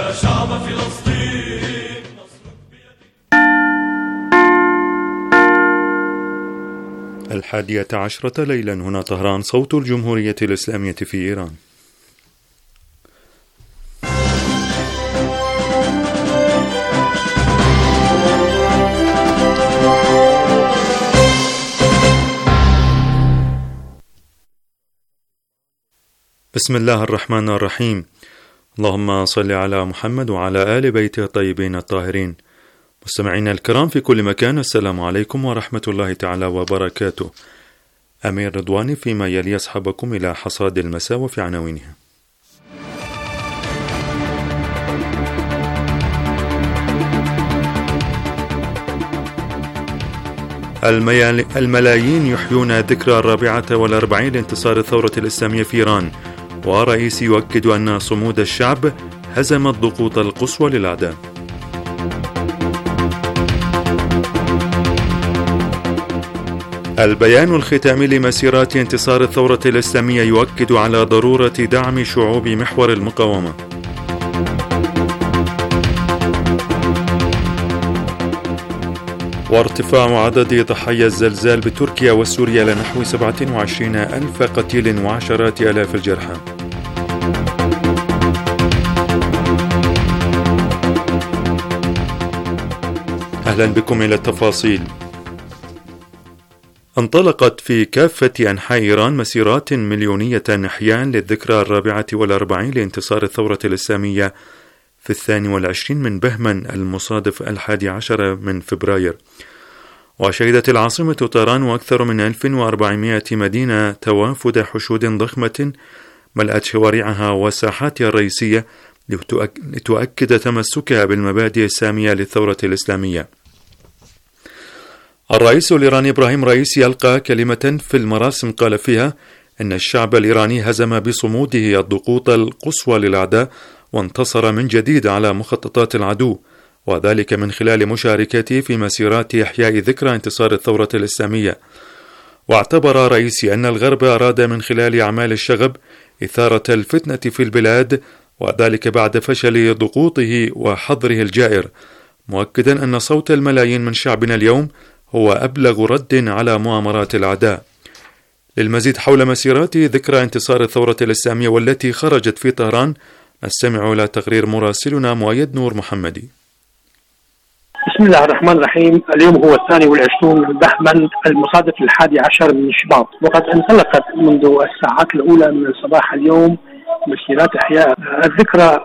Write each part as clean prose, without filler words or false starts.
يا شعب فلسطين. الحادية عشرة ليلا، هنا طهران، صوت الجمهورية الإسلامية في إيران. بسم الله الرحمن الرحيم. اللهم صل على محمد وعلى آل بيته الطيبين الطاهرين. مستمعينا الكرام في كل مكان، السلام عليكم ورحمة الله تعالى وبركاته. أمير رضواني فيما يلي يصحبكم إلى حصاد المساء وفي عناوينها. الملايين يحيون ذكرى 44 لانتصار الثورة الإسلامية في إيران، ورئيس يؤكد أن صمود الشعب هزم الضغوط القصوى للأعداء. البيان الختامي لمسيرات انتصار الثورة الإسلامية يؤكد على ضرورة دعم شعوب محور المقاومة. وارتفاع عدد ضحايا الزلزال بتركيا وسوريا لنحو 27,000 قتيل وعشرات آلاف الجرحى. أهلا بكم إلى التفاصيل. انطلقت في كافة أنحاء إيران مسيرات مليونية إحياء للذكرى 44 لانتصار الثورة الإسلامية في 22 من بهمن المصادف 11 من فبراير. وشهدت العاصمة طهران وأكثر من 1400 مدينة توافد حشود ضخمة ملأت شوارعها وساحاتها الرئيسية لتؤكد تمسكها بالمبادئ السامية للثورة الإسلامية. الرئيس الإيراني إبراهيم رئيسي ألقى كلمة في المراسم قال فيها إن الشعب الإيراني هزم بصموده الضغوط القصوى للأعداء وانتصر من جديد على مخططات العدو، وذلك من خلال مشاركته في مسيرات إحياء ذكرى انتصار الثورة الإسلامية. واعتبر رئيسي أن الغرب أراد من خلال أعمال الشغب إثارة الفتنة في البلاد، وذلك بعد فشل ضغوطه وحظره الجائر، مؤكدا أن صوت الملايين من شعبنا اليوم هو أبلغ رد على مؤامرات الأعداء. للمزيد حول مسيرات ذكرى انتصار الثورة الإسلامية والتي خرجت في طهران، نستمع إلى تقرير مراسلنا مؤيد نور محمدي. بسم الله الرحمن الرحيم. اليوم هو 22 من بهمن المصادف 11 من شباط، وقد انطلقت منذ الساعات الأولى من صباح اليوم مسيرات إحياء الذكرى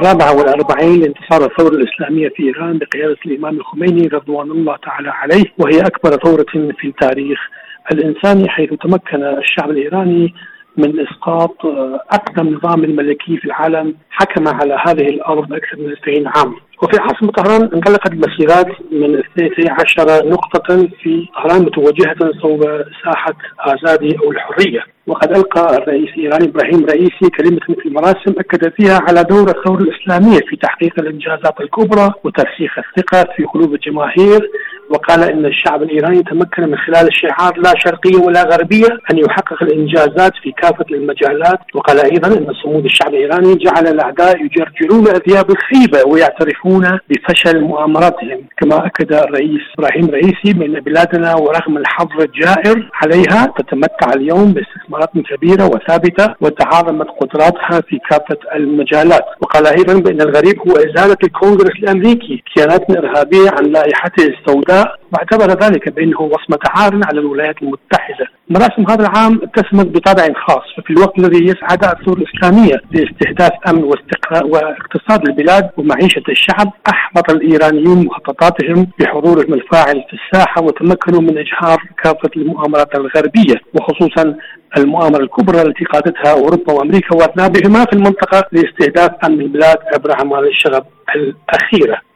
44 لانتصار الثورة الإسلامية في إيران بقيادة الإمام الخميني رضوان الله تعالى عليه، وهي أكبر ثورة في التاريخ الإنساني، حيث تمكن الشعب الإيراني من إسقاط أقدم نظام الملكي في العالم حكم على هذه الأرض أكثر من 20 عام. وفي عاصمة طهران انطلقت المسيرات من 12 نقطة في طهران متوجهة صوب ساحة آزادي أو الحرية. وقد ألقى الرئيس الإيراني إبراهيم رئيسي كلمة في المراسم أكد فيها على دور الثورة الإسلامية في تحقيق الإنجازات الكبرى وترسيخ الثقة في قلوب الجماهير، وقال إن الشعب الإيراني تمكن من خلال الشعار لا شرقية ولا غربية أن يحقق الإنجازات في كافة المجالات. وقال أيضا إن صمود الشعب الإيراني جعل الأعداء يجرجرون أثياب الخيبة ويعترفون بفشل مؤامراتهم. كما أكد الرئيس إبراهيم رئيسي بأن بلادنا ورغم الحظر الجائر عليها تتمتع اليوم باستثمارات كبيرة وثابتة وتعاظمت قدراتها في كافة المجالات. وقال أيضا بأن الغريب هو إزالة الكونغرس الأمريكي كيانات إرهابية عن لائحته السوداء، واعتبر ذلك بأنه وصمة عار على الولايات المتحدة. مراسم هذا العام اتسمت بطابع خاص، ففي الوقت الذي يسعى الثورة الإسلامية لاستهداف أمن واستقرار واقتصاد البلاد ومعيشة الشعب، أحبط الإيرانيون مخططاتهم بحضورهم الفاعل في الساحة، وتمكنوا من إجهار كافة المؤامرات الغربية، وخصوصا المؤامرة الكبرى التي قادتها أوروبا وأمريكا وأذنابهما في المنطقة لاستهداف أمن البلاد عبر أعمال الشغب الأخيرة.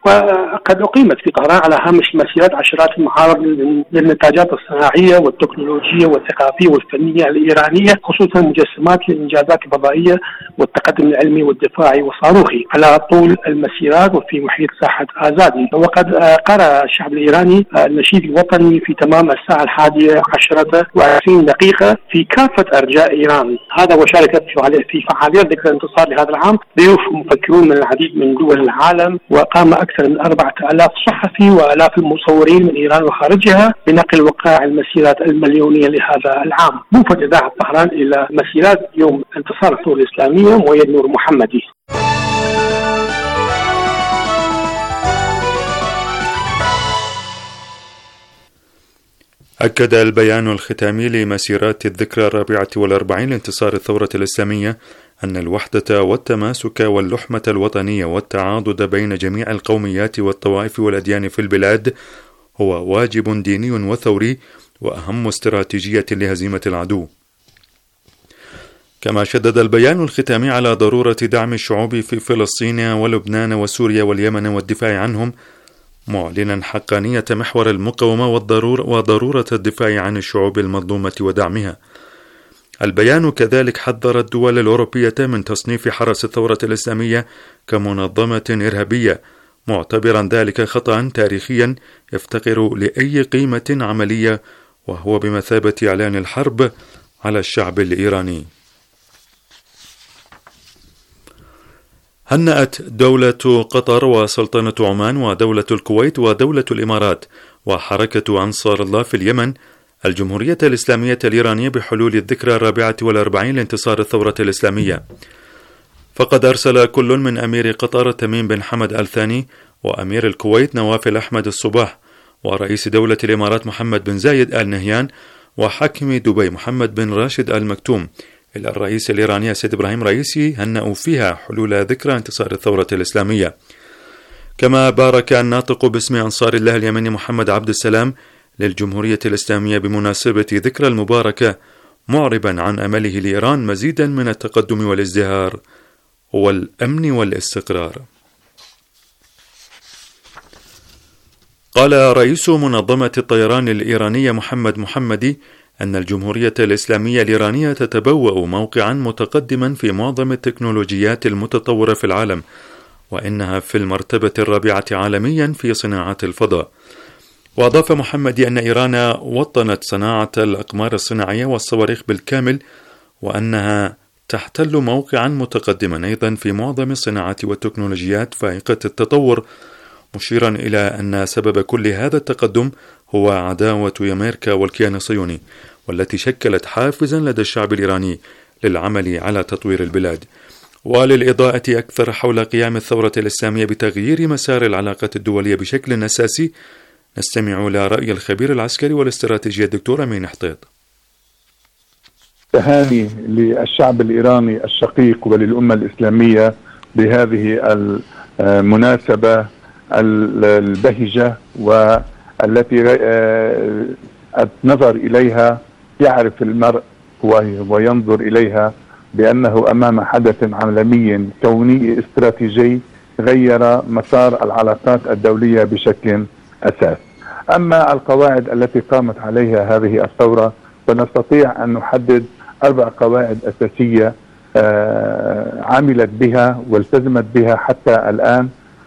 وقد أقيمت في طهران على هامش مسيرات عشرات المعارض للنتاجات الصناعية والتكنولوجية والثقافية والفنية الإيرانية، خصوصا مجسمات للإنجازات الفضائية والتقدم العلمي والدفاعي والصاروخي على طول المسيرات وفي محيط ساحة آزادي. وقد قرأ الشعب الإيراني النشيد الوطني في تمام الساعة 11:20 دقيقة في كافة أرجاء إيران. هذا وشاركت في فعاليات ذكرى الانتصار لهذا العام ضيوف مفكرون من العديد من دول العالم، وقام أكثر من 4000 صحفي وآلاف المصورين من إيران وخارجها بنقل وقائع المسيرات المليونية لهذا العام. وفد إذاعة طهران إلى مسيرات يوم انتصار الثورة الإسلامية مؤيد نور محمدي. أكد البيان الختامي لمسيرات الذكرى 44 لانتصار الثورة الإسلامية أن الوحدة والتماسك واللحمة الوطنية والتعاضد بين جميع القوميات والطوائف والأديان في البلاد هو واجب ديني وثوري وأهم استراتيجية لهزيمة العدو. كما شدد البيان الختامي على ضرورة دعم الشعوب في فلسطين ولبنان وسوريا واليمن والدفاع عنهم، معلنا حقانية محور المقاومة وضرورة الدفاع عن الشعوب المظلومة ودعمها. البيان كذلك حذر الدول الأوروبية من تصنيف حرس الثورة الإسلامية كمنظمة إرهابية، معتبرا ذلك خطأ تاريخيا يفتقر لأي قيمة عملية، وهو بمثابة إعلان الحرب على الشعب الإيراني. هنأت دولة قطر وسلطنة عمان ودولة الكويت ودولة الإمارات وحركة أنصار الله في اليمن الجمهورية الإسلامية الإيرانية بحلول الذكرى 44 لانتصار الثورة الإسلامية. فقد أرسل كل من أمير قطر تميم بن حمد آل ثاني وأمير الكويت نواف الأحمد الصباح ورئيس دولة الإمارات محمد بن زايد آل نهيان وحاكم دبي محمد بن راشد آل مكتوم إلى الرئيس الإيراني السيد إبراهيم رئيسي، هنأوا فيها حلول ذكرى انتصار الثورة الإسلامية. كما بارك الناطق باسم أنصار الله اليمني محمد عبد السلام للجمهورية الإسلامية بمناسبة ذكرى المباركة، معربا عن أمله لإيران مزيدا من التقدم والازدهار والأمن والاستقرار. قال رئيس منظمة الطيران الإيرانية محمد محمدي أن الجمهورية الإسلامية الإيرانية تتبوأ موقعا متقدما في معظم التكنولوجيات المتطورة في العالم، وإنها في المرتبة الرابعة عالميا في صناعة الفضاء. وأضاف محمدي أن إيران وطنت صناعة الأقمار الصناعية والصواريخ بالكامل، وأنها تحتل موقعا متقدما أيضا في معظم الصناعات والتكنولوجيات فائقة التطور، مشيرا إلى أن سبب كل هذا التقدم هو عداوة أمريكا والكيان الصهيوني، والتي شكلت حافزا لدى الشعب الإيراني للعمل على تطوير البلاد. وللإضاءة أكثر حول قيام الثورة الإسلامية بتغيير مسار العلاقات الدولية بشكل أساسي، نستمع إلى رأي الخبير العسكري والاستراتيجي الدكتور أمين حطيط. تهاني للشعب الإيراني الشقيق وللأمة الإسلامية بهذه المناسبة البهجة والتي النظر إليها يعرف المرء وينظر إليها بأنه أمام حدث عالمي كوني استراتيجي غير مسار العلاقات الدولية بشكل أساس. أما القواعد التي قامت عليها هذه الثورة فنستطيع أن نحدد 4 قواعد أساسية عملت بها والتزمت بها حتى الآن،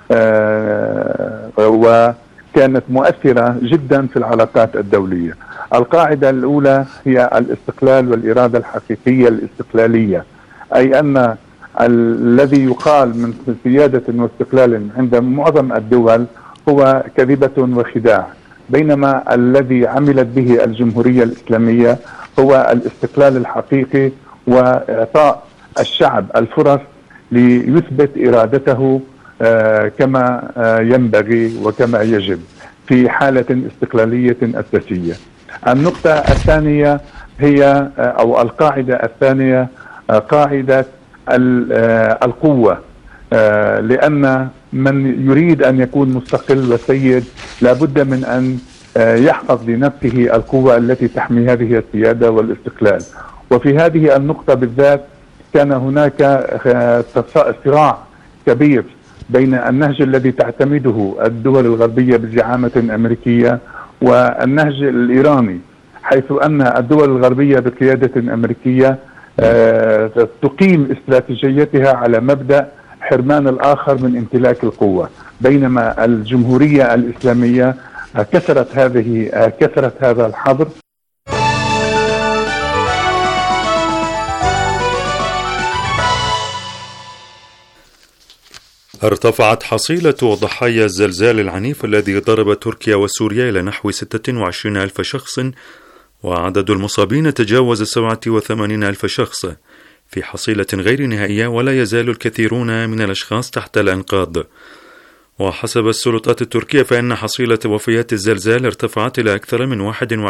وكانت مؤثرة جدا في العلاقات الدولية. القاعدة الأولى هي الاستقلال والإرادة الحقيقية الاستقلالية، أي أن الذي يقال من سيادة واستقلال عند معظم الدول هو كذبة وخداع، بينما الذي عملت به الجمهورية الإسلامية هو الاستقلال الحقيقي وإعطاء الشعب الفرص ليثبت إرادته كما ينبغي وكما يجب في حالة استقلالية أساسية. النقطة الثانية هي أو القاعدة الثانية قاعدة القوة، لأن من يريد أن يكون مستقل وسيد لابد من أن يحفظ لنفسه القوة التي تحمي هذه السيادة والاستقلال. وفي هذه النقطة بالذات كان هناك صراع كبير بين النهج الذي تعتمده الدول الغربية بزعامة أمريكية والنهج الإيراني، حيث أن الدول الغربية بقيادة أمريكية تقيم استراتيجيتها على مبدأ حرمان الآخر من امتلاك القوة، بينما الجمهورية الإسلامية كسرت هذا الحظر. ارتفعت حصيلة ضحايا الزلزال العنيف الذي ضرب تركيا وسوريا إلى نحو 26 ألف شخص، وعدد المصابين تجاوز 87 ألف شخص في حصيلة غير نهائية، ولا يزال الكثيرون من الأشخاص تحت الأنقاض. وحسب السلطات التركية فإن حصيلة وفيات الزلزال ارتفعت إلى أكثر من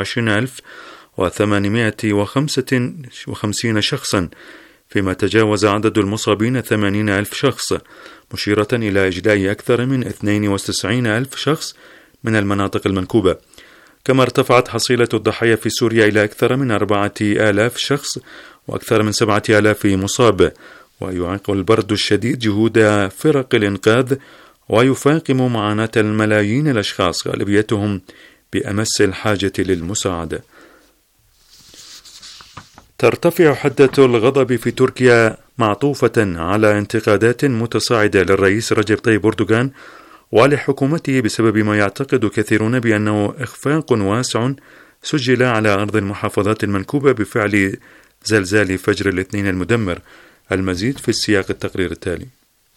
21,855 شخصا، فيما تجاوز عدد المصابين 80 ألف شخص، مشيرة إلى إجلاء أكثر من 92 ألف شخص من المناطق المنكوبة. كما ارتفعت حصيلة الضحايا في سوريا إلى أكثر من 4,000 شخص وأكثر من 7,000 مصاب. ويعيق البرد الشديد جهود فرق الإنقاذ، ويفاقم معاناة الملايين الأشخاص غالبيتهم بأمس الحاجة للمساعدة. ترتفع حدة الغضب في تركيا معطوفة على انتقادات متصاعدة للرئيس رجب طيب أردوغان ولحكومته بسبب ما يعتقد كثيرون بأنه إخفاق واسع سجل على أرض المحافظات المنكوبة بفعل زلزال فجر الاثنين المدمر. المزيد في السياق التقرير التالي.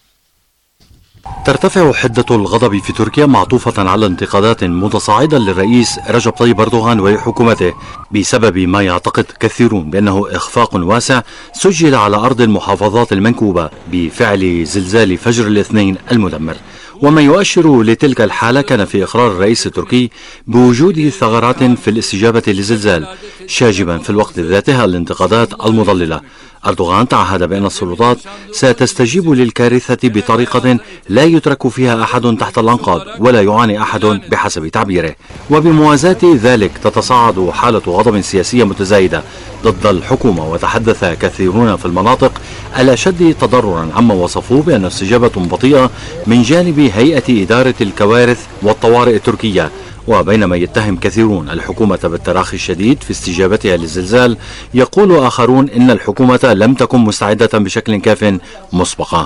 ترتفع حدة الغضب في تركيا معطوفة على انتقادات متصاعدة للرئيس رجب طيب أردوغان ولحكومته بسبب ما يعتقد كثيرون بأنه إخفاق واسع سجل على أرض المحافظات المنكوبة بفعل زلزال فجر الاثنين المدمر. وما يؤشر لتلك الحالة كان في إقرار الرئيس التركي بوجود ثغرات في الاستجابة للزلزال، شاجبا في الوقت ذاته الانتقادات المضللة. أردوغان تعهد بأن السلطات ستستجيب للكارثة بطريقة لا يترك فيها أحد تحت الأنقاض ولا يعاني أحد بحسب تعبيره. وبموازاة ذلك تتصاعد حالة غضب سياسية متزايدة ضد الحكومة، وتحدث كثيرون في المناطق الأشد تضررا عما وصفوه بأن استجابة بطيئة من جانب هيئة إدارة الكوارث والطوارئ التركية. وبينما يتهم كثيرون الحكومة بالتراخي الشديد في استجابتها للزلزال، يقول آخرون إن الحكومة لم تكن مستعدة بشكل كاف مسبقا.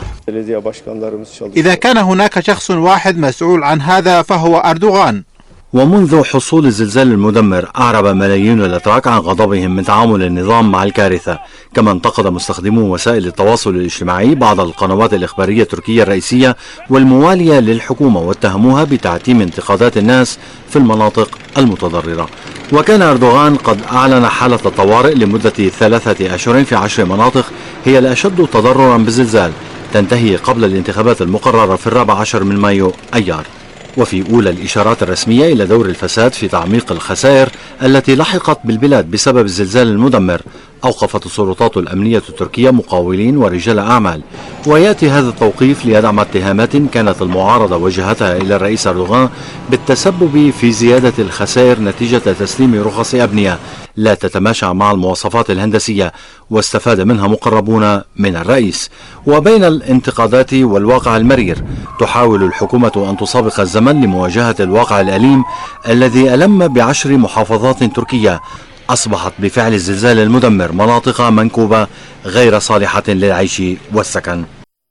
إذا كان هناك شخص واحد مسؤول عن هذا فهو أردوغان. ومنذ حصول الزلزال المدمر أعرب ملايين الأتراك عن غضبهم من تعامل النظام مع الكارثة. كما انتقد مستخدمو وسائل التواصل الاجتماعي بعض القنوات الإخبارية التركية الرئيسية والموالية للحكومة، واتهموها بتعتيم انتقادات الناس في المناطق المتضررة. وكان أردوغان قد أعلن حالة الطوارئ لمدة 3 أشهر في 10 مناطق هي الأشد تضررا بالزلزال، تنتهي قبل الانتخابات المقررة في 14 من مايو أيار. وفي أولى الإشارات الرسمية إلى دور الفساد في تعميق الخسائر التي لحقت بالبلاد بسبب الزلزال المدمر، أوقفت السلطات الأمنية التركية مقاولين ورجال أعمال. ويأتي هذا التوقيف ليدعم اتهامات كانت المعارضة وجهتها إلى الرئيس أردوغان بالتسبب في زيادة الخسائر نتيجة تسليم رخص أبنية لا تتماشى مع المواصفات الهندسية، واستفاد منها مقربون من الرئيس. وبين الانتقادات والواقع المرير، تحاول الحكومة أن تسابق الزمن لمواجهة الواقع الأليم الذي ألم ب10 محافظات تركية أصبحت بفعل الزلزال المدمر مناطق منكوبة غير صالحة للعيش والسكن.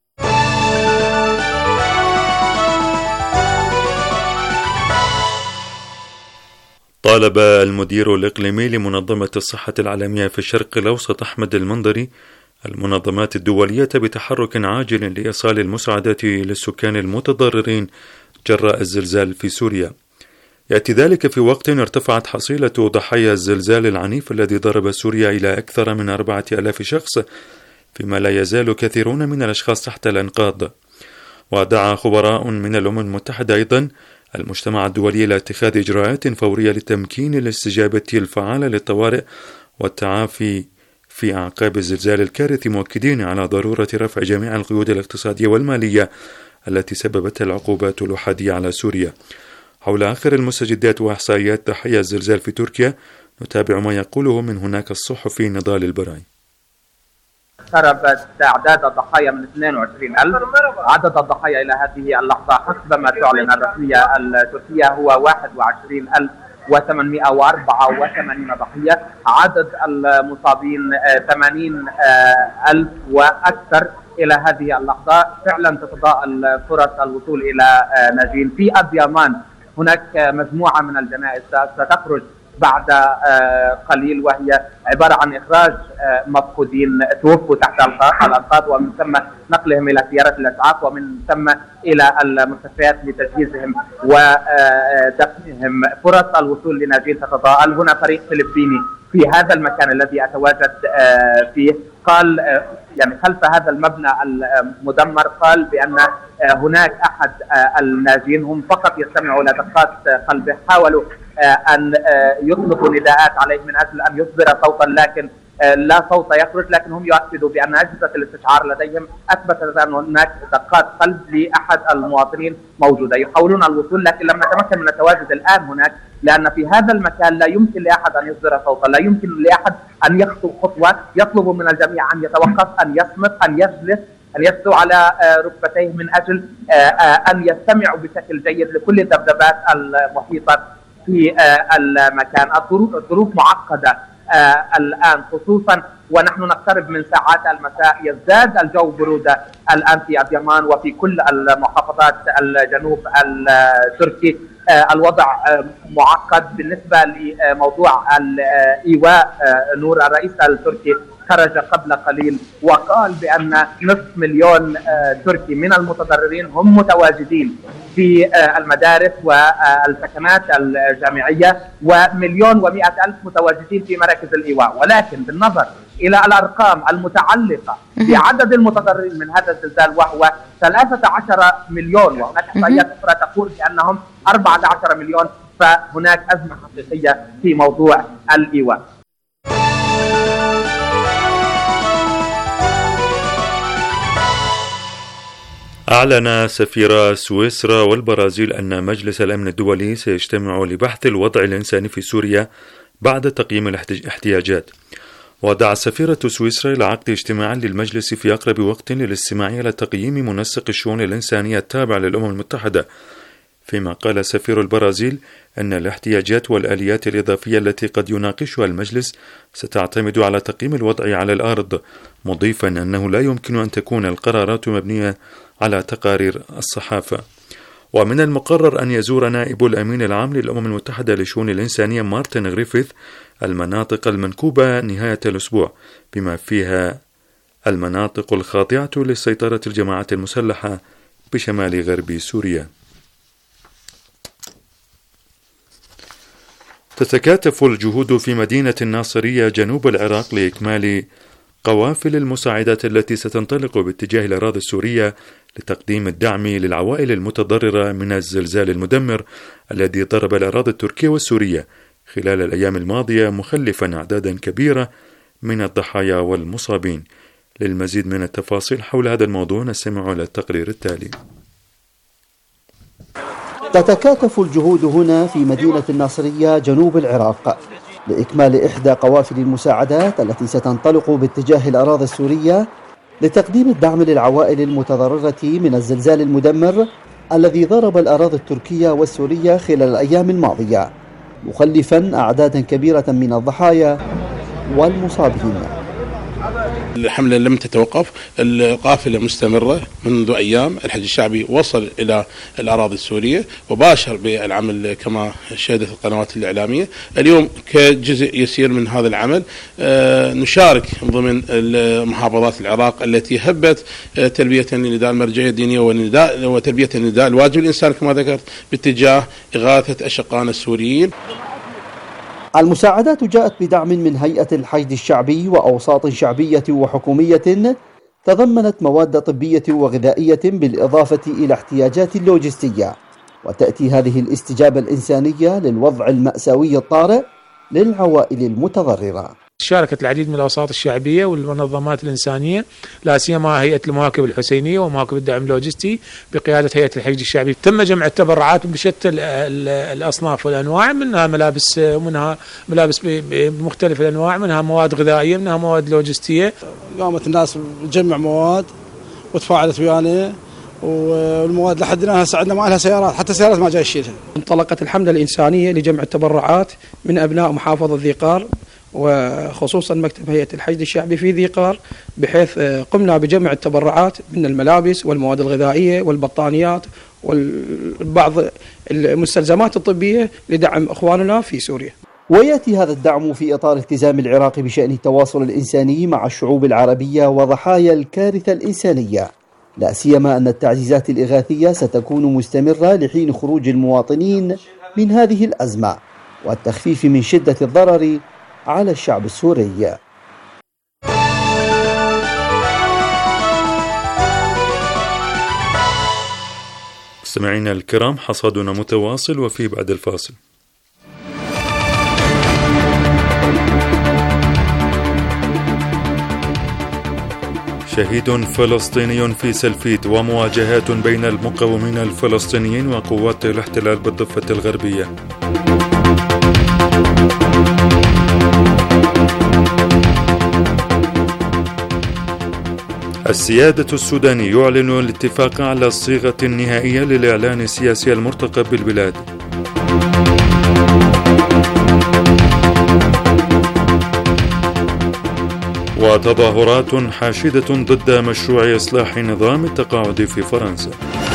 طالب المدير الإقليمي لمنظمة الصحة العالمية في الشرق الأوسط أحمد المنظري المنظمات الدولية بتحرك عاجل لإيصال المساعدات للسكان المتضررين جراء الزلزال في سوريا. يأتي ذلك في وقت ارتفعت حصيلة ضحايا الزلزال العنيف الذي ضرب سوريا إلى أكثر من 4,000 شخص، فيما لا يزال كثيرون من الأشخاص تحت الأنقاض. ودعا خبراء من الأمم المتحدة أيضا المجتمع الدولي إلى اتخاذ إجراءات فورية لتمكين الاستجابة الفعالة للطوارئ والتعافي في أعقاب الزلزال الكارثي، مؤكدين على ضرورة رفع جميع القيود الاقتصادية والمالية التي سببتها العقوبات الأحادية على سوريا. حول آخر المستجدات وإحصائيات ضحايا الزلزال في تركيا، نتابع ما يقوله من هناك الصحفي نضال البراي. اقترب تعداد الضحايا من 22,000. عدد الضحايا إلى هذه اللحظة حسب ما تعلن الرسمية التركية هو 21,884 ضحية. عدد المصابين 80,000 وأكثر إلى هذه اللحظة. فعلا تتضاءل فرص الوصول إلى ناجين. في أديامان هناك مجموعة من الجنائز ستخرج بعد قليل، وهي عبارة عن إخراج مفقودين توفوا تحت الأنقاض، ومن ثم نقلهم إلى سيارات الإسعاف، ومن ثم إلى المستشفيات لتجهيزهم ودفنهم. فرص الوصول لناجين تتضاءل. هنا فريق فلبيني في هذا المكان الذي أتواجد فيه، قال يعني خلف هذا المبنى المدمر، قال بأن هناك أحد الناجين هم فقط يستمعوا إلى دقات قلبه. حاولوا أن يطلقوا نداءات عليه من أجل أن يصدر صوتا، لكن لا صوت يخرج. لكن هم يؤكدوا بأن أجهزة الاستشعار لديهم أثبتت أن هناك دقات قلب لأحد المواطنين موجودة. يحاولون الوصول لكن لم نتمكن من التواجد الآن هناك، لأن في هذا المكان لا يمكن لأحد أن يصدر صوتا، لا يمكن لأحد أن يخطو خطوة. يطلب من الجميع أن يتوقف، أن يصمت، أن يجلس، أن يسدوا على ركبتيه من أجل أن يستمعوا بشكل جيد لكل الذبذبات المحيطة في المكان. الظروف معقدة الآن، خصوصا ونحن نقترب من ساعات المساء. يزداد الجو برودة الآن في أديامان وفي كل المحافظات الجنوب التركي. الوضع معقد بالنسبة لموضوع الإيواء. نور الرئيس التركي خرج قبل قليل وقال بأن 500,000 تركي من المتضررين هم متواجدين في المدارس والسكنات الجامعية، و1,100,000 متواجدين في مراكز الإيواء. ولكن بالنظر إلى الأرقام المتعلقة بعدد المتضررين من هذا الزلزال وهو 13 مليون، وهناك إحصائيات أخرى تقول بأنهم 14 مليون، فهناك أزمة حقيقية في موضوع الإيواء. أعلن سفيرا سويسرا والبرازيل أن مجلس الأمن الدولي سيجتمع لبحث الوضع الإنساني في سوريا بعد تقييم الاحتياجات. ودعا سفيرة سويسرا إلى عقد اجتماع للمجلس في أقرب وقت للاستماع إلى تقييم منسق الشؤون الإنسانية التابع للأمم المتحدة. فيما قال سفير البرازيل أن الاحتياجات والآليات الإضافية التي قد يناقشها المجلس ستعتمد على تقييم الوضع على الأرض، مضيفا أنه لا يمكن أن تكون القرارات مبنية على تقارير الصحافة. ومن المقرر أن يزور نائب الأمين العام للأمم المتحدة للشؤون الإنسانية مارتن غريفيث المناطق المنكوبة نهاية الأسبوع، بما فيها المناطق الخاضعة لسيطرة الجماعات المسلحة بشمال غرب سوريا. تتكاتف الجهود في مدينة الناصرية جنوب العراق لإكمال قوافل المساعدات التي ستنطلق باتجاه الأراضي السورية لتقديم الدعم للعوائل المتضررة من الزلزال المدمر الذي ضرب الأراضي التركية والسورية خلال الأيام الماضية، مخلفا أعدادا كبيرة من الضحايا والمصابين. للمزيد من التفاصيل حول هذا الموضوع نستمع إلى التقرير التالي. تتكاتف الجهود هنا في مدينة الناصرية جنوب العراق لإكمال إحدى قوافل المساعدات التي ستنطلق باتجاه الأراضي السورية لتقديم الدعم للعوائل المتضررة من الزلزال المدمر الذي ضرب الأراضي التركية والسورية خلال الأيام الماضية، مخلفا أعدادا كبيرة من الضحايا والمصابين. الحملة لم تتوقف، القافلة مستمرة منذ أيام. الحج الشعبي وصل إلى الأراضي السورية وباشر بالعمل كما شهدت القنوات الإعلامية. اليوم كجزء يسير من هذا العمل نشارك ضمن محافظات العراق التي هبت تلبية لنداء المرجعية الدينية وتلبية النداء الواجب الإنساني كما ذكرت باتجاه إغاثة أشقائنا السوريين. المساعدات جاءت بدعم من هيئة الحشد الشعبي وأوساط شعبية وحكومية تضمنت مواد طبية وغذائية بالإضافة إلى احتياجات لوجستية، وتأتي هذه الاستجابة الإنسانية للوضع المأساوي الطارئ للعوائل المتضررة. شاركت العديد من الأوساط الشعبية والمنظمات الإنسانية، لا سيما هيئة المواكب الحسينية ومواكب الدعم اللوجستي بقيادة هيئة الحشد الشعبي. تم جمع التبرعات بشتى الأصناف والأنواع، منها ملابس بمختلف الأنواع، منها مواد غذائية، منها مواد لوجستية. قامت الناس تجمع مواد وتفاعلت ويانا، والمواد لحد الآن ساعدنا ما لها سيارات، حتى سيارات ما جاي تشيلها. انطلقت الحملة الإنسانية لجمع التبرعات من أبناء محافظة ذي قار، وخصوصا مكتب هيئة الحشد الشعبي في ذي قار، بحيث قمنا بجمع التبرعات من الملابس والمواد الغذائية والبطانيات والبعض المستلزمات الطبية لدعم إخواننا في سوريا. ويأتي هذا الدعم في إطار التزام العراق بشأن التواصل الإنساني مع الشعوب العربية وضحايا الكارثة الإنسانية، لا سيما أن التعزيزات الإغاثية ستكون مستمرة لحين خروج المواطنين من هذه الأزمة والتخفيف من شدة الضرر على الشعب السوري. مستمعينا الكرام، حصادنا متواصل وفي بعد الفاصل. شهيد فلسطيني في سلفيت، ومواجهات بين المقاومين الفلسطينيين وقوات الاحتلال بالضفة الغربية. السيادة السوداني يعلن الاتفاق على الصيغة النهائية للإعلان السياسي المرتقب بالبلاد. وتظاهرات حاشدة ضد مشروع إصلاح نظام التقاعد في فرنسا.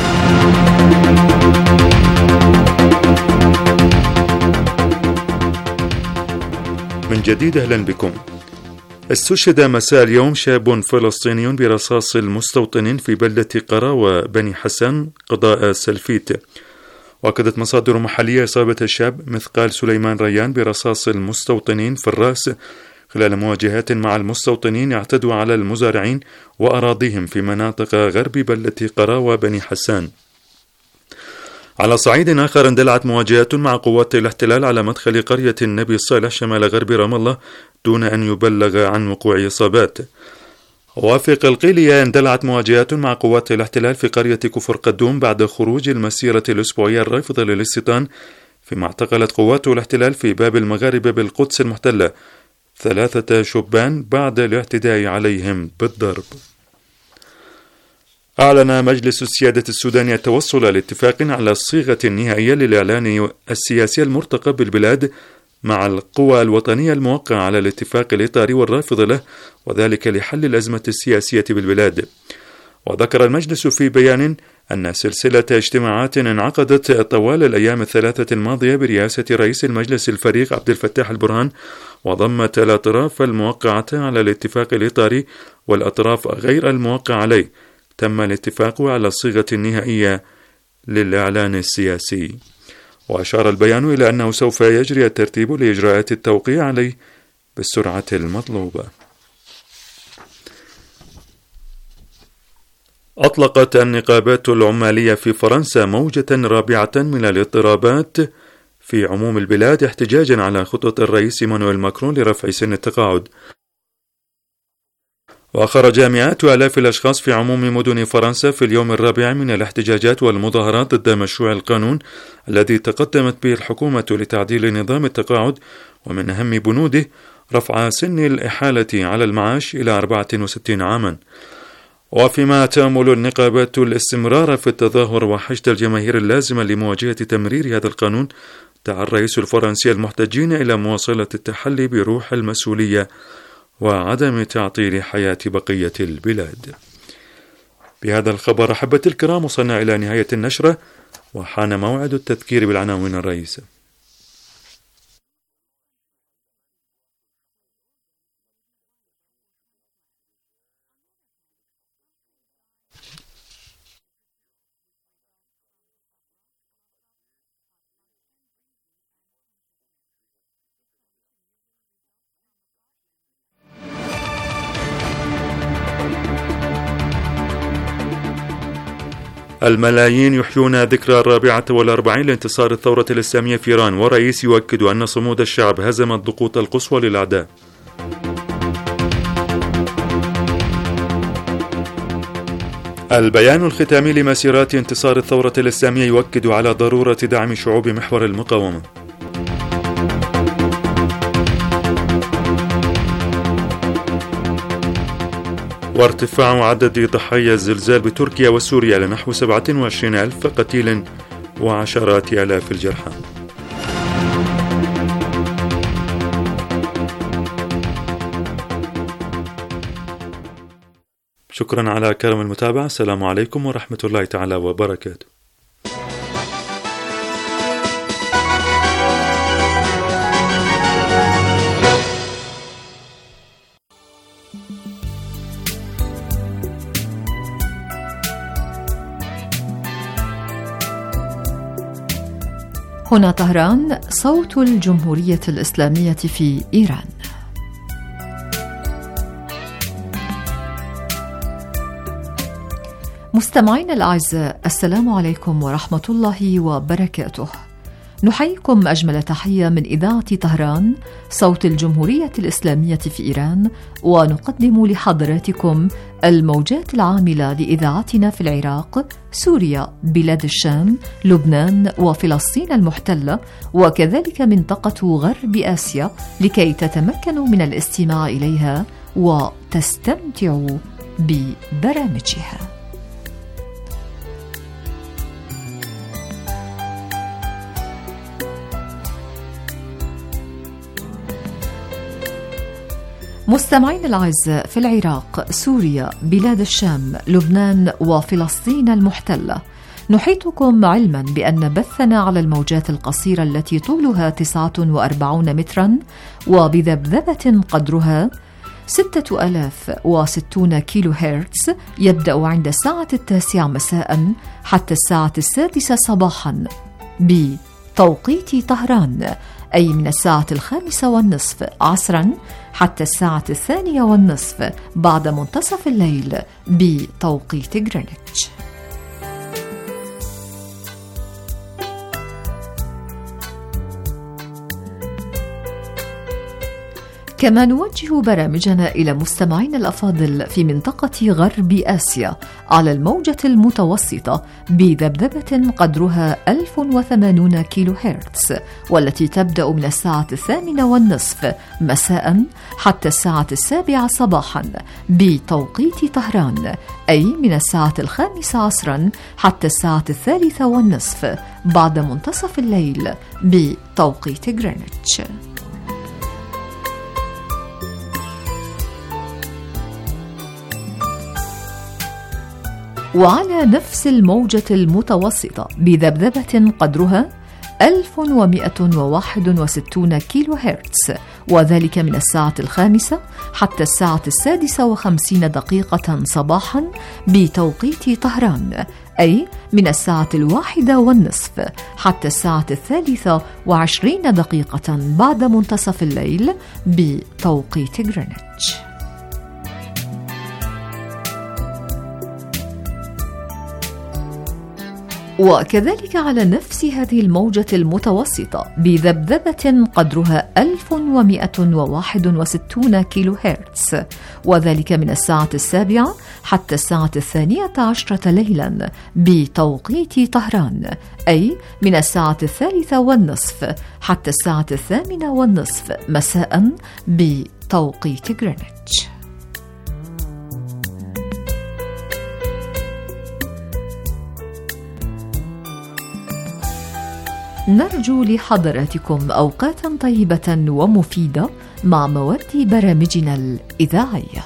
من جديد أهلا بكم. استشهد مساء اليوم شاب فلسطيني برصاص المستوطنين في بلدة قراوة بني حسن قضاء سلفيت. وأكدت مصادر محلية إصابة الشاب مثقال سليمان ريان برصاص المستوطنين في الرأس خلال مواجهات مع المستوطنين اعتدوا على المزارعين وأراضيهم في مناطق غرب بلدة قراوة بني حسان. على صعيد آخر، اندلعت مواجهات مع قوات الاحتلال على مدخل قرية النبي الصالح شمال غرب رام الله دون أن يبلغ عن وقوع إصابات. وفي قلقيلية اندلعت مواجهات مع قوات الاحتلال في قرية كفر قدوم بعد خروج المسيرة الأسبوعية الرافضة للاستيطان، فيما اعتقلت قوات الاحتلال في باب المغاربة بالقدس المحتلة 3 شبان بعد الاعتداء عليهم بالضرب. أعلن مجلس السيادة السوداني التوصل لاتفاق على الصيغة النهائية للإعلان السياسي المرتقب بالبلاد مع القوى الوطنية الموقعة على الاتفاق الإطاري والرافض له، وذلك لحل الأزمة السياسية بالبلاد. وذكر المجلس في بيان أن سلسلة اجتماعات انعقدت طوال الأيام الثلاثة الماضية برئاسة رئيس المجلس الفريق عبد الفتاح البرهان، وضمت الأطراف الموقعة على الاتفاق الإطاري والأطراف غير الموقع عليه. تم الاتفاق على الصيغة النهائية للإعلان السياسي. وأشار البيان إلى أنه سوف يجري الترتيب لإجراءات التوقيع عليه بالسرعة المطلوبة. أطلقت النقابات العمالية في فرنسا موجة رابعة من الاضطرابات في عموم البلاد احتجاجا على خطط الرئيس إيمانويل ماكرون لرفع سن التقاعد. وخرج مئات آلاف الأشخاص في عموم مدن فرنسا في اليوم الرابع من الاحتجاجات والمظاهرات ضد مشروع القانون الذي تقدمت به الحكومة لتعديل نظام التقاعد، ومن أهم بنوده رفع سن الإحالة على المعاش إلى 64 عاما. وفيما تأمل النقابات الاستمرار في التظاهر وحشد الجماهير اللازمة لمواجهة تمرير هذا القانون، دعا الرئيس الفرنسي المحتجين إلى مواصلة التحلي بروح المسؤولية وعدم تعطيل حياة بقية البلاد. بهذا الخبر أحبة الكرام وصلنا إلى نهاية النشرة، وحان موعد التذكير بالعناوين الرئيسة. الملايين يحيون ذكرى 44 لانتصار الثورة الإسلامية في إيران، ورئيس يؤكد أن صمود الشعب هزم الضغوط القصوى للأعداء. البيان الختامي لمسيرات انتصار الثورة الإسلامية يؤكد على ضرورة دعم شعوب محور المقاومة. وارتفاع عدد ضحايا الزلزال بتركيا وسوريا لنحو 27,000 قتيل وعشرات آلاف الجرحى. شكرا على كرم المتابعة. السلام عليكم ورحمة الله تعالى وبركاته. هنا طهران، صوت الجمهورية الإسلامية في إيران. مستمعينا الأعزاء، السلام عليكم ورحمة الله وبركاته. نحييكم أجمل تحية من إذاعة طهران، صوت الجمهورية الإسلامية في إيران، ونقدم لحضراتكم الموجات العاملة لإذاعتنا في العراق، سوريا، بلاد الشام، لبنان وفلسطين المحتلة، وكذلك منطقة غرب آسيا، لكي تتمكنوا من الاستماع إليها وتستمتعوا ببرامجها. مستمعين الأعزاء، في العراق، سوريا، بلاد الشام، لبنان وفلسطين المحتلة، نحيطكم علما بأن بثنا على الموجات القصيرة التي طولها 49 مترا وبذبذبة قدرها 6060 كيلو هرتز يبدأ عند الساعة 9 مساء حتى الساعة 6 صباحا بتوقيت طهران، أي من الساعة 5:30 عصرا حتى الساعة 2:30 بعد منتصف الليل بتوقيت غرينتش. كما نوجه برامجنا إلى مستمعينا الأفاضل في منطقة غرب آسيا على الموجة المتوسطة بذبذبة قدرها 1080 كيلو هرتز، والتي تبدأ من الساعة 8:30 مساء حتى الساعة 7 صباحا بتوقيت طهران، أي من الساعة 5 عصرا حتى الساعة 3:30 بعد منتصف الليل بتوقيت غرينتش. وعلى نفس الموجة المتوسطة بذبذبة قدرها 1161 كيلو هرتز، وذلك من الساعة 5 حتى الساعة 6:50 صباحا بتوقيت طهران، أي من الساعة 1:30 حتى الساعة 23 بعد منتصف الليل بتوقيت غرينتش. وكذلك على نفس هذه الموجة المتوسطة بذبذبة قدرها 1161 كيلو هرتز، وذلك من الساعة 7 حتى الساعة 12 ليلا بتوقيت طهران، أي من الساعة 3:30 حتى الساعة 8:30 مساء بتوقيت غرينتش. نرجو لحضراتكم أوقاتا طيبة ومفيدة مع مواد برامجنا الإذاعية.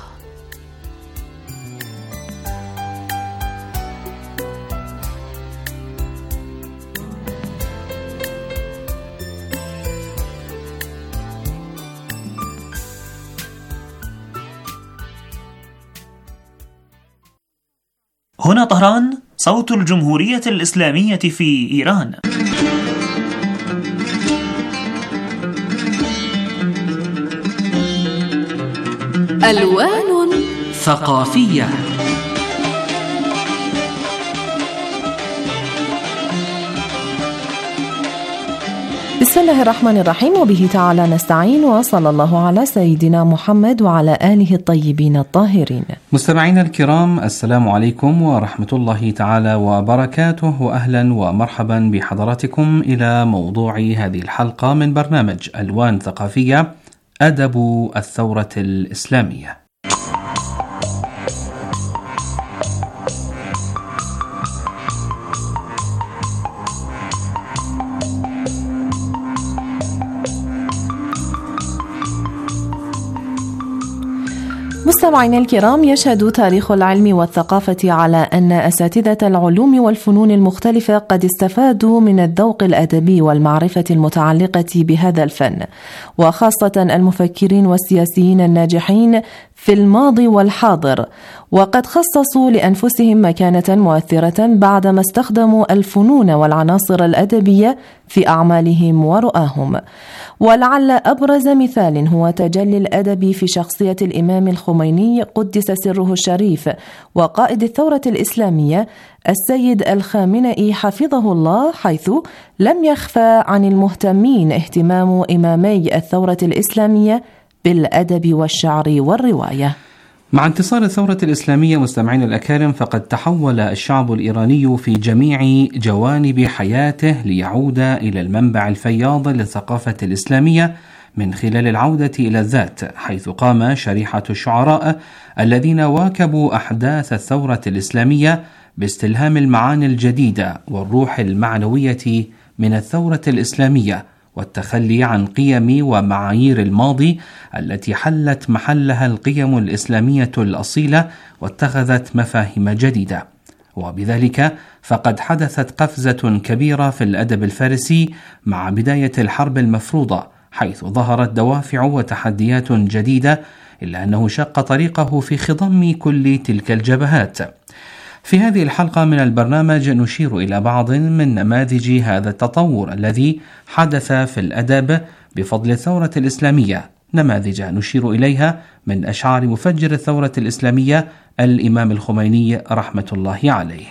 هنا طهران، صوت الجمهورية الإسلامية في إيران. ألوان ثقافية. بسم الله الرحمن الرحيم، وبه تعالى نستعين، وصلى الله على سيدنا محمد وعلى آله الطيبين الطاهرين. مستمعينا الكرام، السلام عليكم ورحمة الله تعالى وبركاته، وأهلا ومرحبا بحضراتكم إلى موضوع هذه الحلقة من برنامج ألوان ثقافية، أدب الثورة الإسلامية. مستمعينا الكرام، يشهد تاريخ العلم والثقافة على أن أساتذة العلوم والفنون المختلفة قد استفادوا من الذوق الأدبي والمعرفة المتعلقة بهذا الفن، وخاصة المفكرين والسياسيين الناجحين في الماضي والحاضر، وقد خصصوا لأنفسهم مكانة مؤثرة بعدما استخدموا الفنون والعناصر الأدبية في أعمالهم ورؤاهم. ولعل أبرز مثال هو تجلي الأدب في شخصية الإمام الخميني قدس سره الشريف، وقائد الثورة الإسلامية السيد الخامنئي حفظه الله، حيث لم يخفى عن المهتمين اهتمام إمامي الثورة الإسلامية بالأدب والشعر والرواية. مع انتصار الثورة الإسلامية مستمعين الأكارم، فقد تحول الشعب الإيراني في جميع جوانب حياته ليعود إلى المنبع الفياض للثقافة الإسلامية من خلال العودة إلى الذات، حيث قام شريحة الشعراء الذين واكبوا أحداث الثورة الإسلامية باستلهام المعاني الجديدة والروح المعنوية من الثورة الإسلامية، والتخلي عن قيم ومعايير الماضي التي حلت محلها القيم الإسلامية الأصيلة واتخذت مفاهيم جديدة. وبذلك فقد حدثت قفزة كبيرة في الأدب الفارسي مع بداية الحرب المفروضة، حيث ظهرت دوافع وتحديات جديدة، إلا أنه شق طريقه في خضم كل تلك الجبهات. في هذه الحلقة من البرنامج نشير إلى بعض من نماذج هذا التطور الذي حدث في الأدب بفضل الثورة الإسلامية، نماذج نشير إليها من أشعار مفجر الثورة الإسلامية الإمام الخميني رحمة الله عليه.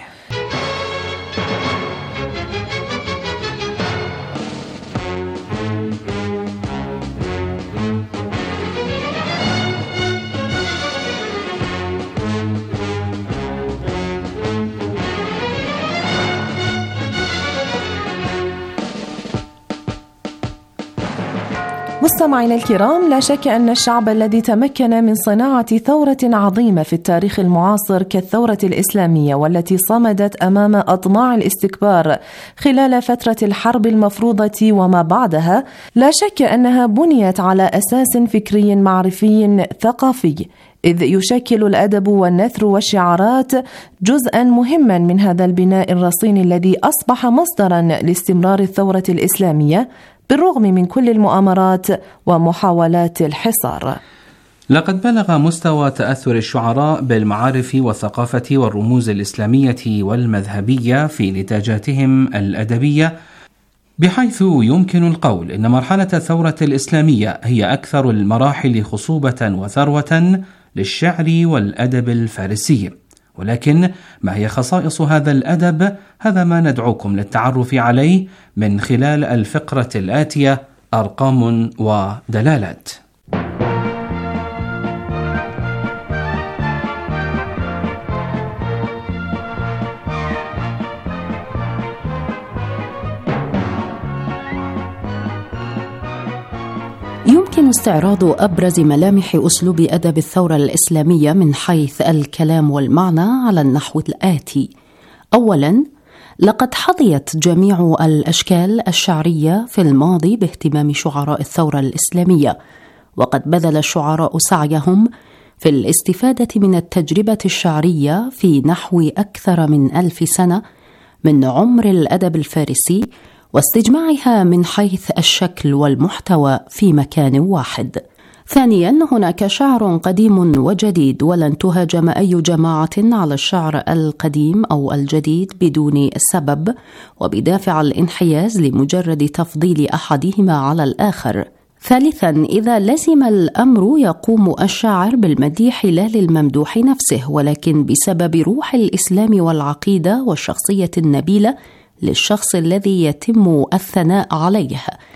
مستمعينا الكرام، لا شك أن الشعب الذي تمكن من صناعة ثورة عظيمة في التاريخ المعاصر كالثورة الإسلامية، والتي صمدت أمام أطماع الاستكبار خلال فترة الحرب المفروضة وما بعدها، لا شك أنها بنيت على أساس فكري معرفي ثقافي، إذ يشكل الأدب والنثر والشعارات جزءا مهما من هذا البناء الرصين الذي أصبح مصدرا لاستمرار الثورة الإسلامية بالرغم من كل المؤامرات ومحاولات الحصار. لقد بلغ مستوى تأثر الشعراء بالمعارف والثقافة والرموز الإسلامية والمذهبية في نتاجاتهم الأدبية، بحيث يمكن القول إن مرحلة الثورة الإسلامية هي أكثر المراحل خصوبة وثروة للشعر والأدب الفارسي. ولكن ما هي خصائص هذا الأدب؟ هذا ما ندعوكم للتعرف عليه من خلال الفقرة الآتية: أرقام ودلالات. يمكن استعراض أبرز ملامح أسلوب أدب الثورة الإسلامية من حيث الكلام والمعنى على النحو الآتي: أولاً، لقد حظيت جميع الأشكال الشعرية في الماضي باهتمام شعراء الثورة الإسلامية، وقد بذل الشعراء سعيهم في الاستفادة من التجربة الشعرية في نحو أكثر من 1000 سنة من عمر الأدب الفارسي، واستجماعها من حيث الشكل والمحتوى في مكان واحد. ثانياً، هناك شعر قديم وجديد، ولن تهاجم أي جماعة على الشعر القديم أو الجديد بدون سبب وبدافع الانحياز لمجرد تفضيل أحدهما على الآخر. ثالثاً، إذا لزم الأمر يقوم الشاعر بالمديح لا للممدوح نفسه، ولكن بسبب روح الإسلام والعقيدة والشخصية النبيلة للشخص الذي يتم الثناء عليه.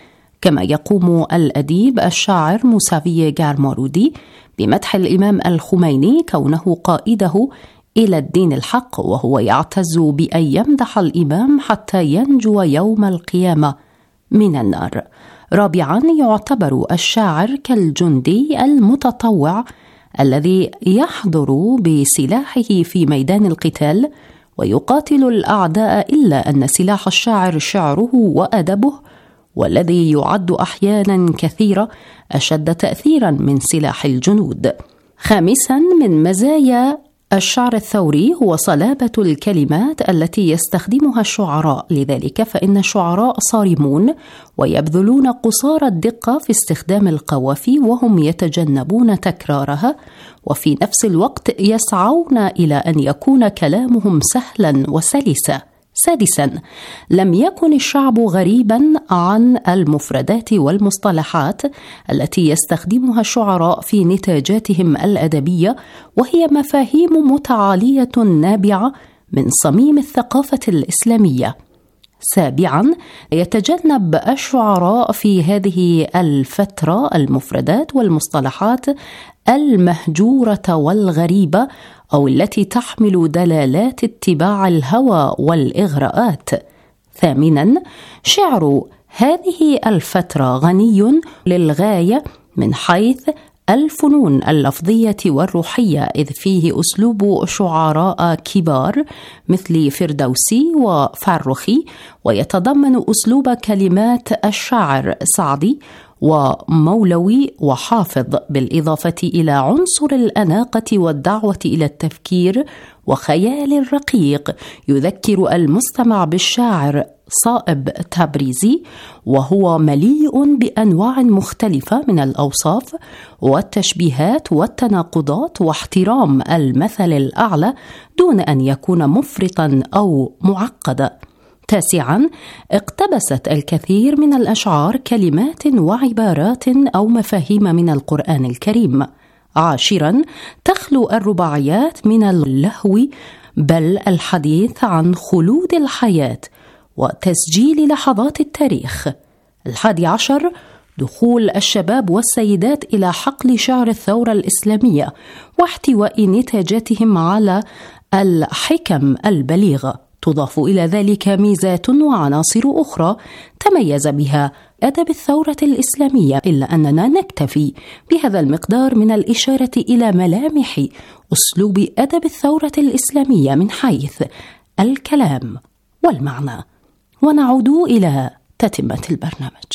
كما يقوم الأديب الشاعر موساوي غارمارودي بمدح الإمام الخميني كونه قائده إلى الدين الحق، وهو يعتز بأن يمدح الإمام حتى ينجو يوم القيامة من النار. رابعا، يعتبر الشاعر كالجندي المتطوع الذي يحضر بسلاحه في ميدان القتال ويقاتل الأعداء، إلا أن سلاح الشاعر شعره وأدبه، والذي يعد أحيانا كثيرة أشد تأثيرا من سلاح الجنود. خامسا، من مزايا الشعر الثوري هو صلابة الكلمات التي يستخدمها الشعراء، لذلك فإن الشعراء صارمون ويبذلون قصارى الدقة في استخدام القوافي، وهم يتجنبون تكرارها، وفي نفس الوقت يسعون إلى أن يكون كلامهم سهلا وسلسا. سادسا، لم يكن الشعب غريبا عن المفردات والمصطلحات التي يستخدمها الشعراء في نتاجاتهم الأدبية، وهي مفاهيم متعالية نابعة من صميم الثقافة الإسلامية. سابعا، يتجنب الشعراء في هذه الفترة المفردات والمصطلحات المهجورة والغريبة، أو التي تحمل دلالات اتباع الهوى والإغراءات. ثامنا، شعر هذه الفترة غني للغاية من حيث الفنون اللفظية والروحية، إذ فيه أسلوب شعراء كبار مثل فردوسي وفرخي، ويتضمن أسلوب كلمات الشاعر سعدي ومولوي وحافظ، بالإضافة إلى عنصر الأناقة والدعوة إلى التفكير وخيال رقيق يذكر المستمع بالشاعر صائب تبريزي، وهو مليء بأنواع مختلفة من الأوصاف والتشبيهات والتناقضات واحترام المثل الأعلى دون أن يكون مفرطا أو معقدا. تاسعا، اقتبست الكثير من الأشعار كلمات وعبارات أو مفاهيم من القرآن الكريم. عاشرا، تخلو الرباعيات من اللهو، بل الحديث عن خلود الحياة وتسجيل لحظات التاريخ. 11، دخول الشباب والسيدات إلى حقل شعر الثورة الإسلامية واحتواء نتاجاتهم على الحكم البليغة، تضاف إلى ذلك ميزات وعناصر أخرى تميز بها أدب الثورة الإسلامية، إلا أننا نكتفي بهذا المقدار من الإشارة إلى ملامح أسلوب أدب الثورة الإسلامية من حيث الكلام والمعنى، ونعود إلى تتمة البرنامج.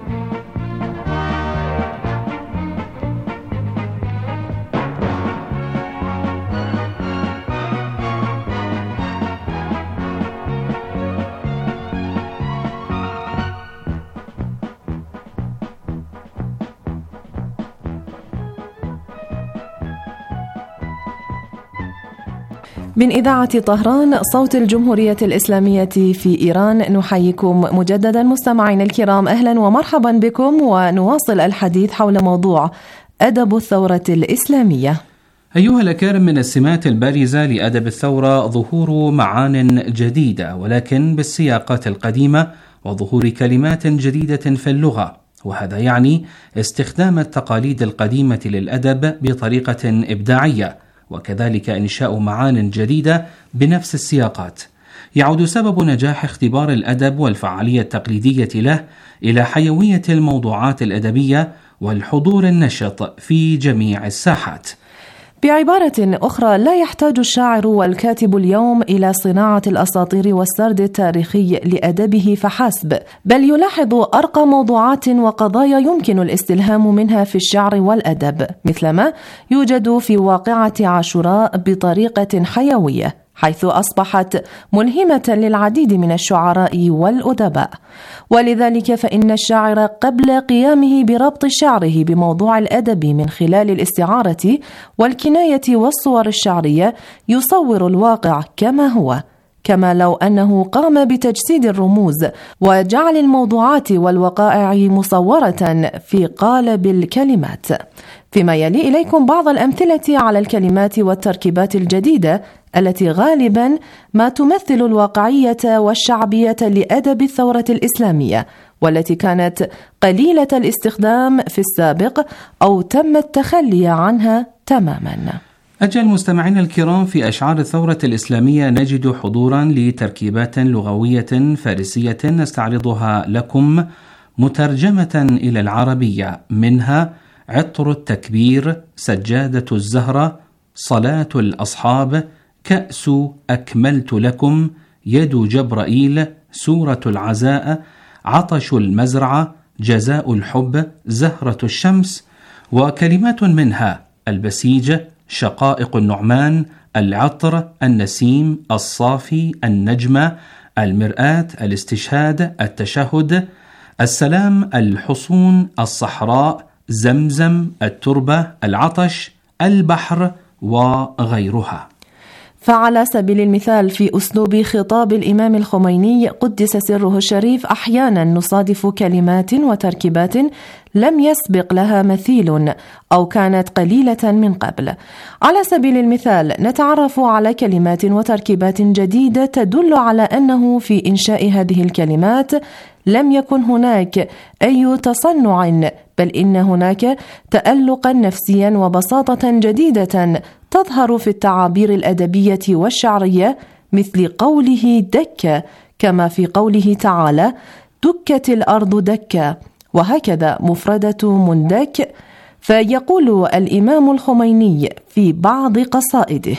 من إذاعة طهران صوت الجمهورية الإسلامية في إيران، نحييكم مجددا مستمعينا الكرام، أهلا ومرحبا بكم، ونواصل الحديث حول موضوع أدب الثورة الإسلامية. أيها الأكارم، من السمات البارزة لأدب الثورة ظهور معان جديدة ولكن بالسياقات القديمة، وظهور كلمات جديدة في اللغة، وهذا يعني استخدام التقاليد القديمة للأدب بطريقة إبداعية، وكذلك إنشاء معان جديدة بنفس السياقات. يعود سبب نجاح اختبار الأدب والفعالية التقليدية له إلى حيوية الموضوعات الأدبية والحضور النشط في جميع الساحات. بعبارة أخرى، لا يحتاج الشاعر والكاتب اليوم إلى صناعة الأساطير والسرد التاريخي لأدبه فحسب، بل يلاحظ أرقى موضوعات وقضايا يمكن الاستلهام منها في الشعر والأدب، مثلما يوجد في واقعة عاشوراء بطريقة حيوية، حيث أصبحت ملهمة للعديد من الشعراء والأدباء. ولذلك فإن الشاعر قبل قيامه بربط شعره بموضوع الأدب من خلال الاستعارة والكناية والصور الشعرية يصور الواقع كما هو، كما لو أنه قام بتجسيد الرموز وجعل الموضوعات والوقائع مصورة في قالب الكلمات. فيما يلي إليكم بعض الأمثلة على الكلمات والتركيبات الجديدة التي غالبا ما تمثل الواقعية والشعبية لأدب الثورة الإسلامية، والتي كانت قليلة الاستخدام في السابق أو تم التخلي عنها تماما. أجل مستمعينا الكرام، في أشعار الثورة الإسلامية نجد حضورا لتركيبات لغوية فارسية نستعرضها لكم مترجمة إلى العربية، منها عطر التكبير، سجادة الزهرة، صلاة الأصحاب، كأس أكملت لكم، يد جبرائيل، سورة العزاء، عطش المزرعة، جزاء الحب، زهرة الشمس، وكلمات منها البسيج، شقائق النعمان، العطر، النسيم، الصافي، النجمة، المرآة، الاستشهاد، التشهد، السلام، الحصون، الصحراء، زمزم، التربة، العطش، البحر وغيرها. فعلى سبيل المثال في أسلوب خطاب الإمام الخميني قدس سره الشريف أحيانا نصادف كلمات وتركيبات لم يسبق لها مثيل أو كانت قليلة من قبل. على سبيل المثال نتعرف على كلمات وتركيبات جديدة تدل على أنه في إنشاء هذه الكلمات لم يكن هناك أي تصنع، بل إن هناك تألقا نفسيا وبساطة جديدة تظهر في التعابير الأدبية والشعرية، مثل قوله دك، كما في قوله تعالى دكت الأرض دكا، وهكذا مفردة مندك. فيقول الإمام الخميني في بعض قصائده: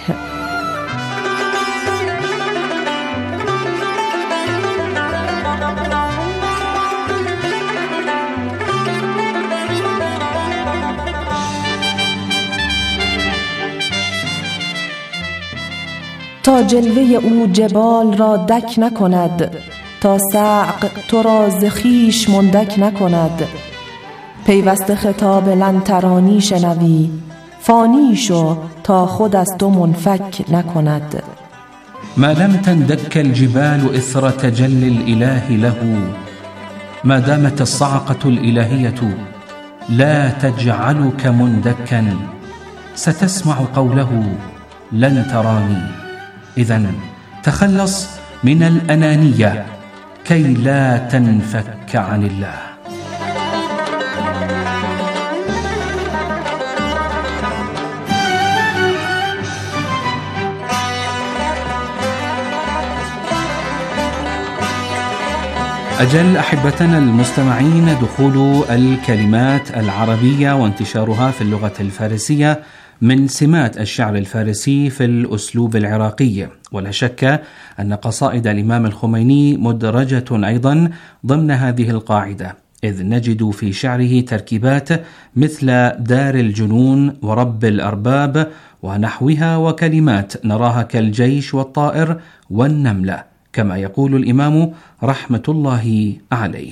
تا جلوه او جبال را دک نکند، تا صعق تو را ز خویش مندک نکند. پیوسته خطاب لن ترانی شنوی، فانی شو تا خود از تو منفک نکند. ما لم تندك الجبال إثر تجلي الإله له، ما دامت الصعقة الإلهية لا تجعلك مندكا، ستسمع قوله لن تراني. إذن تخلص من الأنانية كي لا تنفك عن الله. أجل أحبتنا المستمعين، دخول الكلمات العربية وانتشارها في اللغة الفارسية من سمات الشعر الفارسي في الأسلوب العراقي، ولا شك أن قصائد الإمام الخميني مدرجة أيضا ضمن هذه القاعدة، إذ نجد في شعره تركيبات مثل دار الجنون ورب الأرباب ونحوها، وكلمات نراها كالجيش والطائر والنملة، كما يقول الإمام رحمة الله عليه: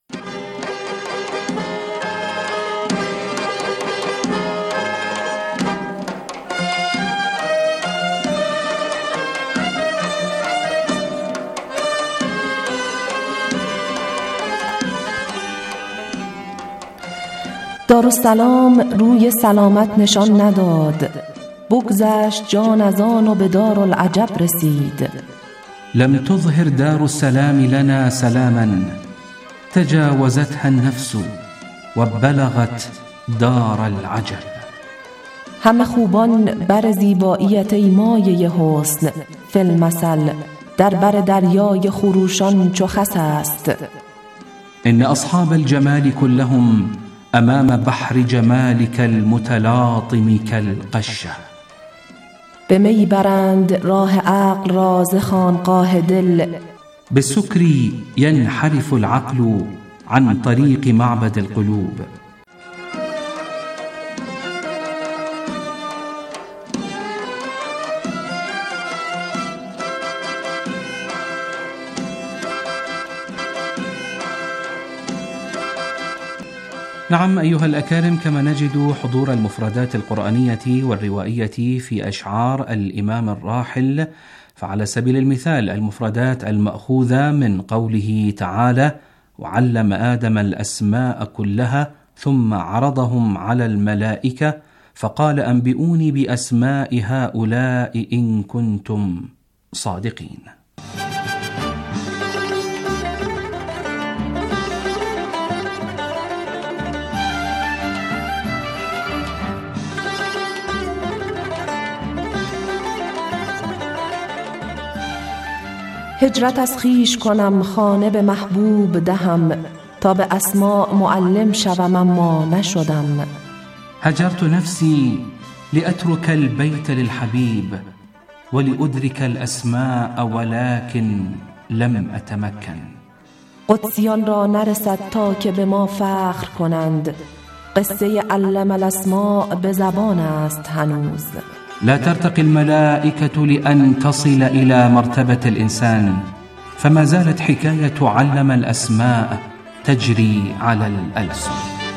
دارالسلام روی سلامت نشان نداد، بگذشت جان از آن و به دارالعجب رسید. لم تظهر دار السلام لنا سلاما، تجاوزتها النفس وبلغت دار العجب. همه خوبان بر زیباییت ای مایه حسن، فی المثل در بر دریای خروشان چو خس است. إن أصحاب الجمال كلهم أمام بحر جمالك المتلاطم كالقشة. به می برند راه عقل را ز خانقاه دل، بالسكر ينحرف العقل عن طريق معبد القلوب. نعم أيها الأكارم، كما نجد حضور المفردات القرآنية والروائية في أشعار الإمام الراحل، فعلى سبيل المثال المفردات المأخوذة من قوله تعالى: وعلم آدم الأسماء كلها ثم عرضهم على الملائكة فقال أنبئوني بأسماء هؤلاء إن كنتم صادقين. هجرت از خویش کنم خانه به محبوب دهم، تا به اسماء معلم شوم اما نشدم. هجرت نفسي لأترك البيت للحبيب، ولأدرك الأسماء ولكن لم أتمكن. قدسیان را نرسد تا که به ما فخر کنند، قصه علم الاسماء به زبان است هنوز. لا ترتقي الملائكة لأن تصل إلى مرتبة الإنسان، فما زالت حكاية علم الأسماء تجري على الألسن.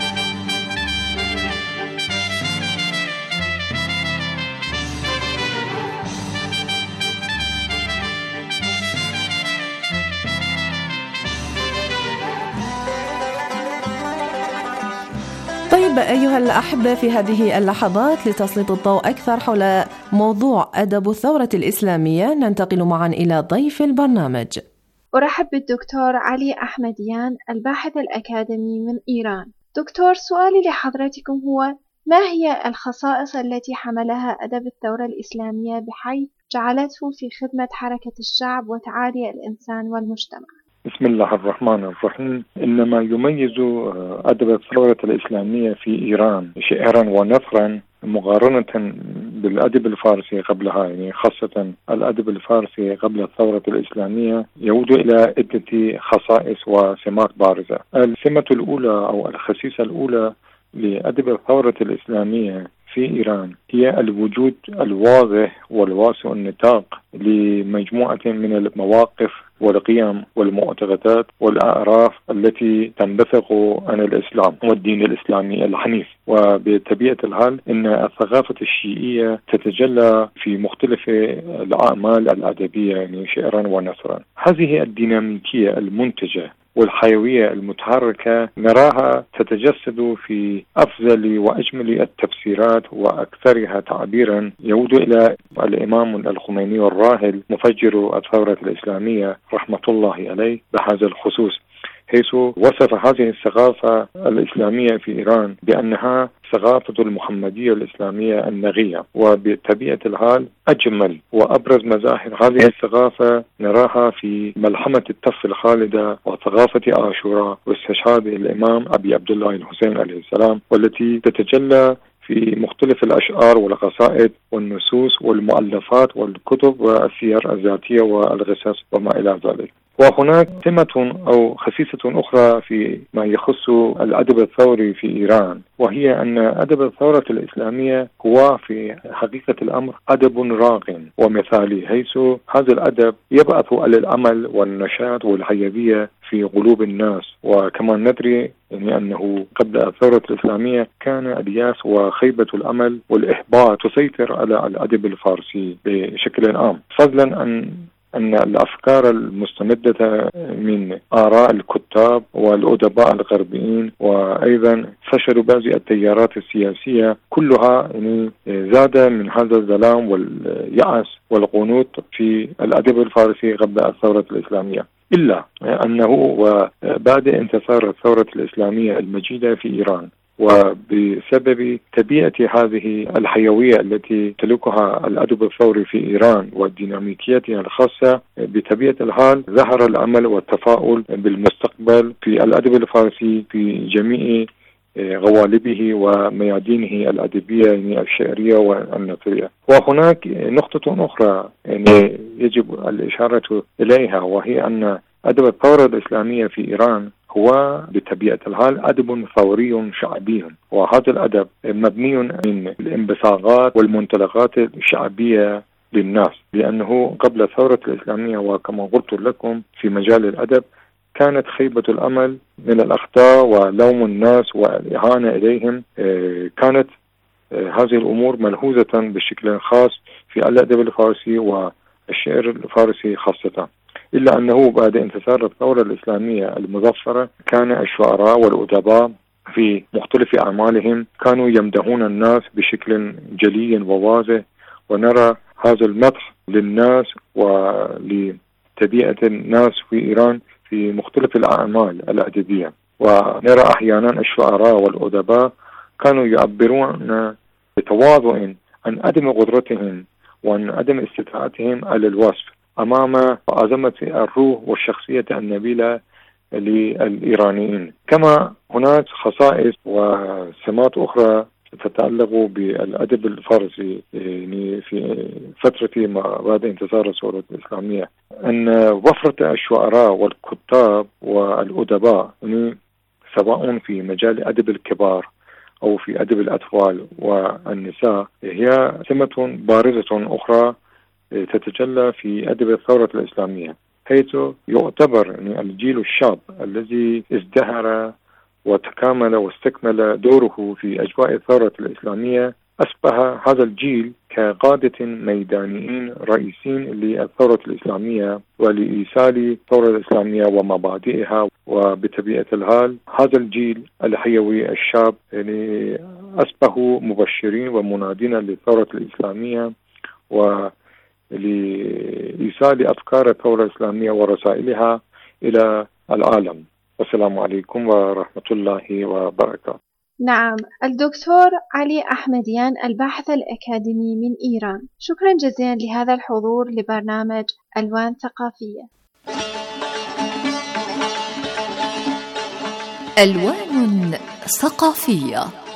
طيب أيها الأحبة، في هذه اللحظات لتسليط الضوء أكثر حول موضوع أدب الثورة الإسلامية ننتقل معا إلى ضيف البرنامج. أرحب بالدكتور علي أحمديان الباحث الأكاديمي من إيران. دكتور، سؤالي لحضرتكم هو: ما هي الخصائص التي حملها أدب الثورة الإسلامية بحيث جعلته في خدمة حركة الشعب وتعالي الإنسان والمجتمع؟ بسم الله الرحمن الرحيم. إنما يميز أدب الثورة الإسلامية في إيران شعرا ونثرا مقارنة بالأدب الفارسي قبلها، يعني خاصة الأدب الفارسي قبل الثورة الإسلامية يعود إلى عدة خصائص وسمات بارزة. السمة الأولى أو الخصيصة الأولى لأدب الثورة الإسلامية في إيران هي الوجود الواضح والواسع النطاق لمجموعة من المواقف والقيم والمعتقدات والأعراف التي تنبثق عن الإسلام والدين الإسلامي الحنيف. وبطبيعة الحال إن الثقافة الشيعية تتجلى في مختلف الأعمال الأدبية، يعني شعرا ونثرا. هذه الديناميكية المنتجة والحيوية المتحركة نراها تتجسد في أفضل وأجمل التفسيرات وأكثرها تعبيرا يعود إلى الإمام الخميني الراحل مفجر الثورة الإسلامية رحمة الله عليه بهذا الخصوص، حيث وصف هذه الثقافة الإسلامية في إيران بأنها ثقافة المحمدية الإسلامية النقية. وبطبيعة الحال أجمل وأبرز مظاهر هذه الثقافة نراها في ملحمة الطف الخالدة وثقافة عاشوراء واستشهاد الإمام أبي عبد الله الحسين عليه السلام، والتي تتجلى في مختلف الأشعار والقصائد والنصوص والمؤلفات والكتب والسير الذاتية والقصص وما إلى ذلك. وهناك سمة أو خصيصة أخرى في ما يخص الأدب الثوري في إيران، وهي أن أدب الثورة الإسلامية هو في حقيقة الأمر أدب راق ومثالي، حيث هذا الأدب يبعث على الأمل والنشاط والحيوية في قلوب الناس. وكما ندري يعني أنه قبل الثورة الإسلامية كان الياس وخيبة الأمل والإحباط تسيطر على الأدب الفارسي بشكل عام، فضلا أن الأفكار المستمدة من آراء الكتاب والأدباء الغربيين وأيضا فشل بعض التيارات السياسية كلها يعني زاد من هذا الظلام واليأس والقنوط في الأدب الفارسي قبل الثورة الإسلامية. إلا أنه وبعد انتصار الثورة الإسلامية المجيدة في إيران وبسبب طبيعة هذه الحيوية التي تلوكها الأدب الثوري في إيران وديناميكيتها الخاصة، بطبيعة الحال ظهر الأمل والتفاؤل بالمستقبل في الأدب الفارسي في جميع غوالبه وميادينه الأدبية يعني الشعرية والنثرية. وهناك نقطة أخرى يعني يجب الإشارة إليها، وهي أن أدب الثورة الإسلامية في إيران هو بطبيعة الحال أدب ثوري شعبي، وهذا الأدب مبني من الانبثاقات والمنطلقات الشعبية للناس، لأنه قبل الثورة الإسلامية وكما قلت لكم في مجال الأدب كانت خيبة الأمل من الأخطاء ولوم الناس والإهانة إليهم، كانت هذه الأمور ملحوظة بشكل خاص في الأدب الفارسي والشعر الفارسي خاصة. إلا أنه بعد انتصار الثورة الإسلامية المظفرة كان الشعراء والأدباء في مختلف أعمالهم كانوا يمدحون الناس بشكل جلي وواضح، ونرى هذا المدح للناس ولطبيعة الناس في إيران في مختلف الأعمال الأدبية. ونرى أحيانا الشعراء والأدباء كانوا يعبرون بتواضع عن عدم قدرتهم وعن عدم استطاعتهم على الوصف أمام عظمة الروح والشخصية النبيلة للإيرانيين. كما هناك خصائص وسمات أخرى تتعلق بالأدب الفارسي، يعني في فترة ما بعد انتصار الثورة الإسلامية، أن وفرة الشعراء والكتاب والأدباء، يعني سواء في مجال أدب الكبار أو في أدب الأطفال والنساء، هي سمة بارزة أخرى تتجلى في أدب الثورة الإسلامية، حيث يعتبر يعني الجيل الشاب الذي ازدهر وتكامل واستكمل دوره في أجواء الثورة الإسلامية، أصبح هذا الجيل كقادة ميدانيين رئيسين للثورة الإسلامية ولإيصال الثورة الإسلامية ومبادئها. وبطبيعة الحال هذا الجيل الحيوي الشاب يعني أصبحوا مبشرين ومنادين للثورة الإسلامية ولإيصال أفكار الثورة الإسلامية ورسائلها إلى العالم. والسلام عليكم ورحمة الله وبركاته. نعم، الدكتور علي أحمديان الباحث الأكاديمي من إيران، شكرا جزيلا لهذا الحضور لبرنامج ألوان ثقافية. ألوان ثقافية.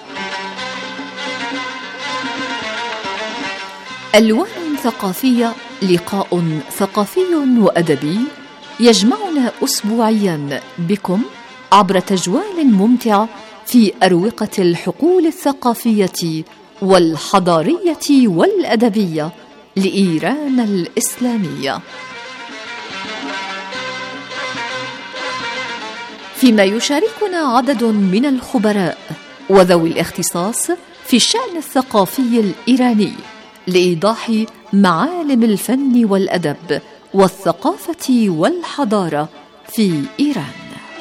ألوان ثقافية لقاء ثقافي وأدبي يجمعنا أسبوعيا بكم عبر تجوال ممتع في أروقة الحقول الثقافية والحضارية والأدبية لإيران الإسلامية، فيما يشاركنا عدد من الخبراء وذوي الاختصاص في الشأن الثقافي الإيراني لإيضاح معالم الفن والأدب والثقافة والحضارة في إيران.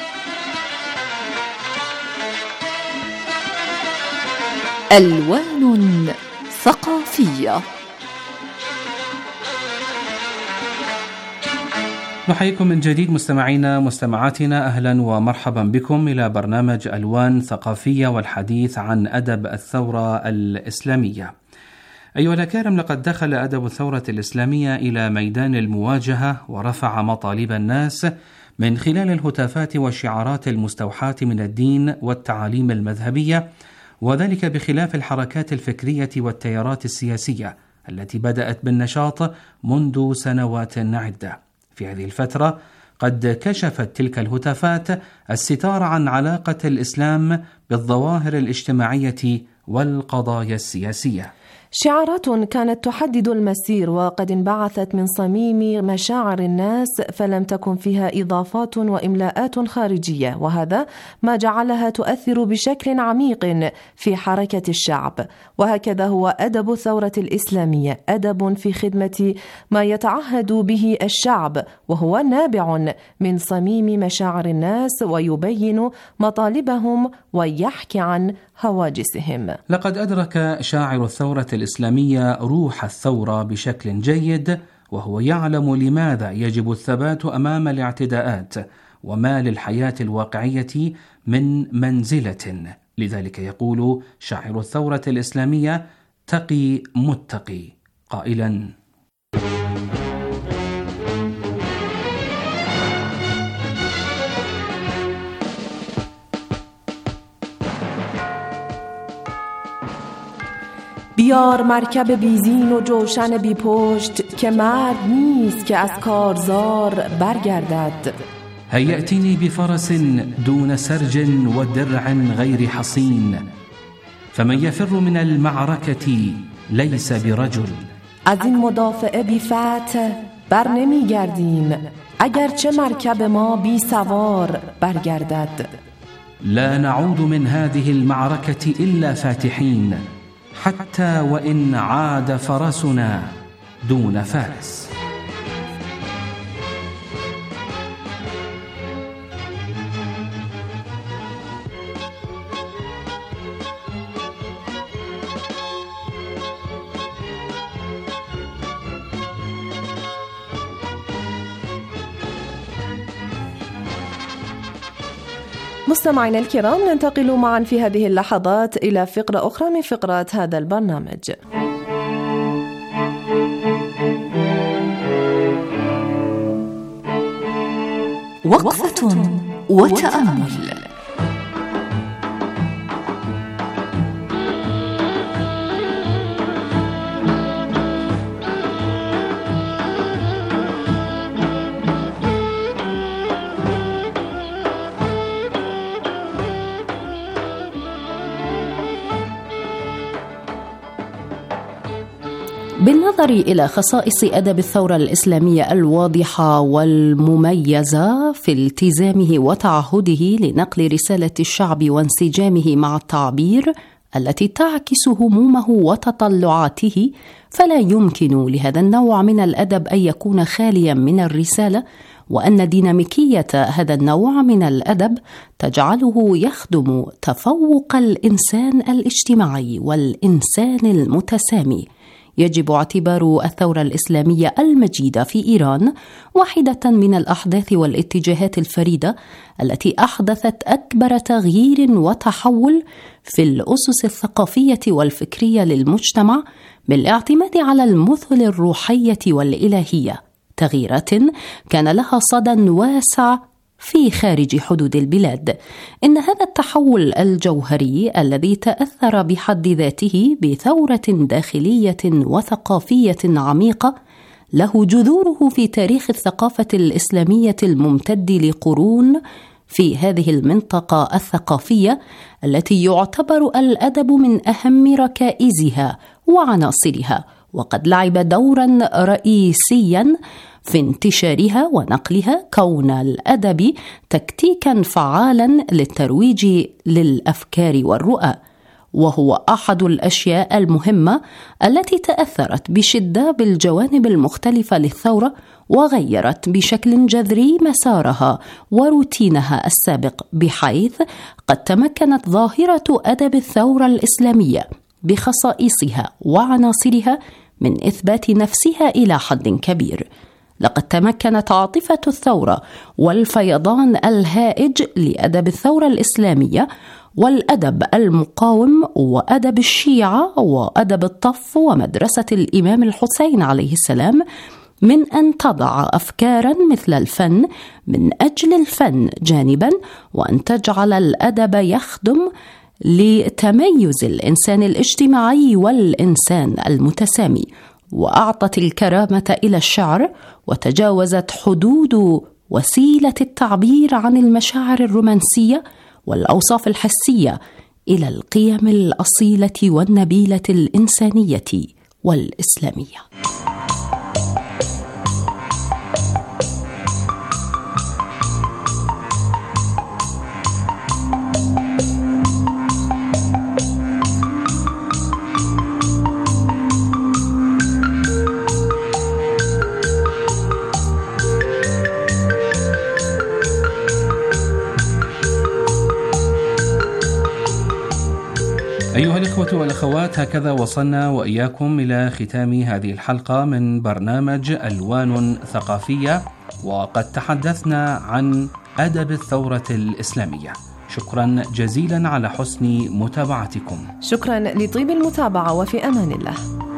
ألوان ثقافية. نحييكم من جديد مستمعينا مستمعاتنا، أهلا ومرحبا بكم إلى برنامج ألوان ثقافية والحديث عن أدب الثورة الإسلامية. أيها الأكارم، لقد دخل أدب الثورة الإسلامية إلى ميدان المواجهة ورفع مطالب الناس من خلال الهتافات والشعارات المستوحاة من الدين والتعاليم المذهبية، وذلك بخلاف الحركات الفكرية والتيارات السياسية التي بدأت بالنشاط منذ سنوات عدة. في هذه الفترة قد كشفت تلك الهتافات الستار عن علاقة الإسلام بالظواهر الاجتماعية والقضايا السياسية. شعارات كانت تحدد المسير وقد انبعثت من صميم مشاعر الناس، فلم تكن فيها إضافات وإملاءات خارجية، وهذا ما جعلها تؤثر بشكل عميق في حركة الشعب. وهكذا هو أدب الثورة الإسلامية، أدب في خدمة ما يتعهد به الشعب، وهو نابع من صميم مشاعر الناس ويبين مطالبهم ويحكي عن هواجسهم. لقد أدرك شاعر الثورة الإسلامية روح الثورة بشكل جيد، وهو يعلم لماذا يجب الثبات أمام الاعتداءات وما للحياة الواقعية من منزلة. لذلك يقول شاعر الثورة الإسلامية: تقي متقي، قائلا: بیار مرکب بیزین و جوشن بی پشت که مرد نیست که از کارزار برگردد. هيأتني بفرس دون سرج ودرع غير حصين، فمن يفر من المعركة ليس برجل. از این مدافعه بی فتح بر نمی گردیم اگرچه مرکب ما بی سوار برگردد. لا نعود من هذه المعركة إلا فاتحين، حتى وإن عاد فرسنا دون فارس. مستمعينا الكرام، ننتقل معا في هذه اللحظات إلى فقرة أخرى من فقرات هذا البرنامج. وقفة وتأمل. بالنظر إلى خصائص أدب الثورة الإسلامية الواضحة والمميزة في التزامه وتعهده لنقل رسالة الشعب وانسجامه مع التعبير التي تعكس همومه وتطلعاته، فلا يمكن لهذا النوع من الأدب أن يكون خاليا من الرسالة، وأن ديناميكية هذا النوع من الأدب تجعله يخدم تفوق الإنسان الاجتماعي والإنسان المتسامي. يجب اعتبار الثورة الإسلامية المجيدة في إيران واحدة من الأحداث والاتجاهات الفريدة التي أحدثت أكبر تغيير وتحول في الأسس الثقافية والفكرية للمجتمع بالاعتماد على المثل الروحية والإلهية، تغييرات كان لها صدى واسع في خارج حدود البلاد. إن هذا التحول الجوهري الذي تأثر بحد ذاته بثورة داخلية وثقافية عميقة له جذوره في تاريخ الثقافة الإسلامية الممتد لقرون في هذه المنطقة الثقافية التي يعتبر الأدب من أهم ركائزها وعناصرها، وقد لعب دورا رئيسيا في انتشارها ونقلها، كون الأدب تكتيكا فعالا للترويج للأفكار والرؤى، وهو أحد الأشياء المهمة التي تأثرت بشدة بالجوانب المختلفة للثورة وغيرت بشكل جذري مسارها وروتينها السابق، بحيث قد تمكنت ظاهرة أدب الثورة الإسلامية بخصائصها وعناصرها من إثبات نفسها إلى حد كبير. لقد تمكنت عاطفة الثورة والفيضان الهائج لأدب الثورة الإسلامية والأدب المقاوم وأدب الشيعة وأدب الطف ومدرسة الإمام الحسين عليه السلام من أن تضع أفكارا مثل الفن من أجل الفن جانبا، وأن تجعل الأدب يخدم لتميز الإنسان الاجتماعي والإنسان المتسامي، وأعطت الكرامة إلى الشعر وتجاوزت حدود وسيلة التعبير عن المشاعر الرومانسية والأوصاف الحسية إلى القيم الأصيلة والنبيلة الإنسانية والإسلامية. أيها الإخوة والأخوات، هكذا وصلنا وإياكم إلى ختام هذه الحلقة من برنامج ألوان ثقافية، وقد تحدثنا عن أدب الثورة الإسلامية. شكرا جزيلا على حسن متابعتكم. شكرا لطيب المتابعة، وفي أمان الله.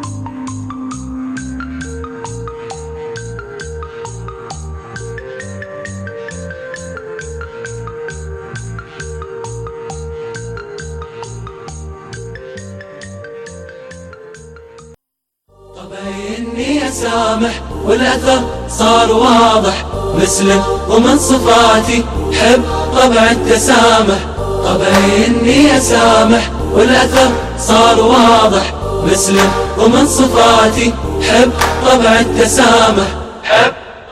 إني أسامح والأثر صار واضح، مسلم ومن صفاتي حب طبع التسامح. طبعي إني أسامح والأثر صار واضح، مسلم ومن صفاتي حب طبع التسامح. حب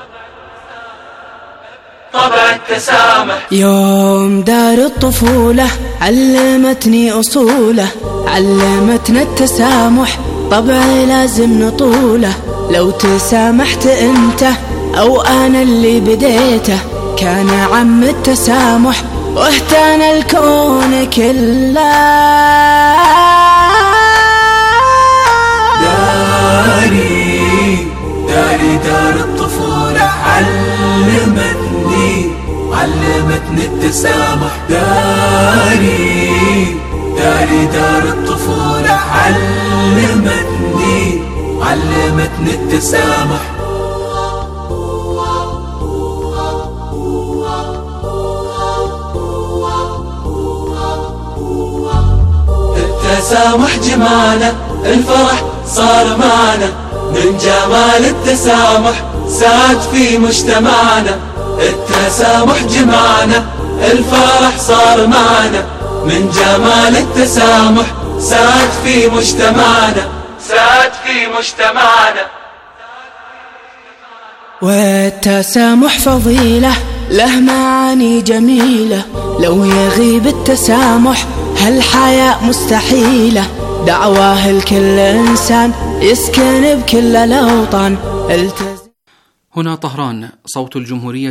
طبع التسامح. يوم دار الطفولة علمتني أصوله، علمتنا التسامح طبعي لازم نطوله. لو تسامحت انت او انا اللي بديته كان عم التسامح واهتنى الكون كله. داري دار الطفولة علمتني التسامح. داري دار الطفولة علمتني التسامح. التسامح جمعنا، الفرح صار معنا، من جمال التسامح ساد في مجتمعنا. التسامح جمعنا، الفرح صار معنا، من جمال التسامح ساد في مجتمعنا، ساد في مجتمعنا. والتسامح فضيلة له معاني جميلة، لو يغيب التسامح هالحياة مستحيلة. دعواه لكل إنسان يسكن بكل الأوطان. هنا طهران، صوت الجمهورية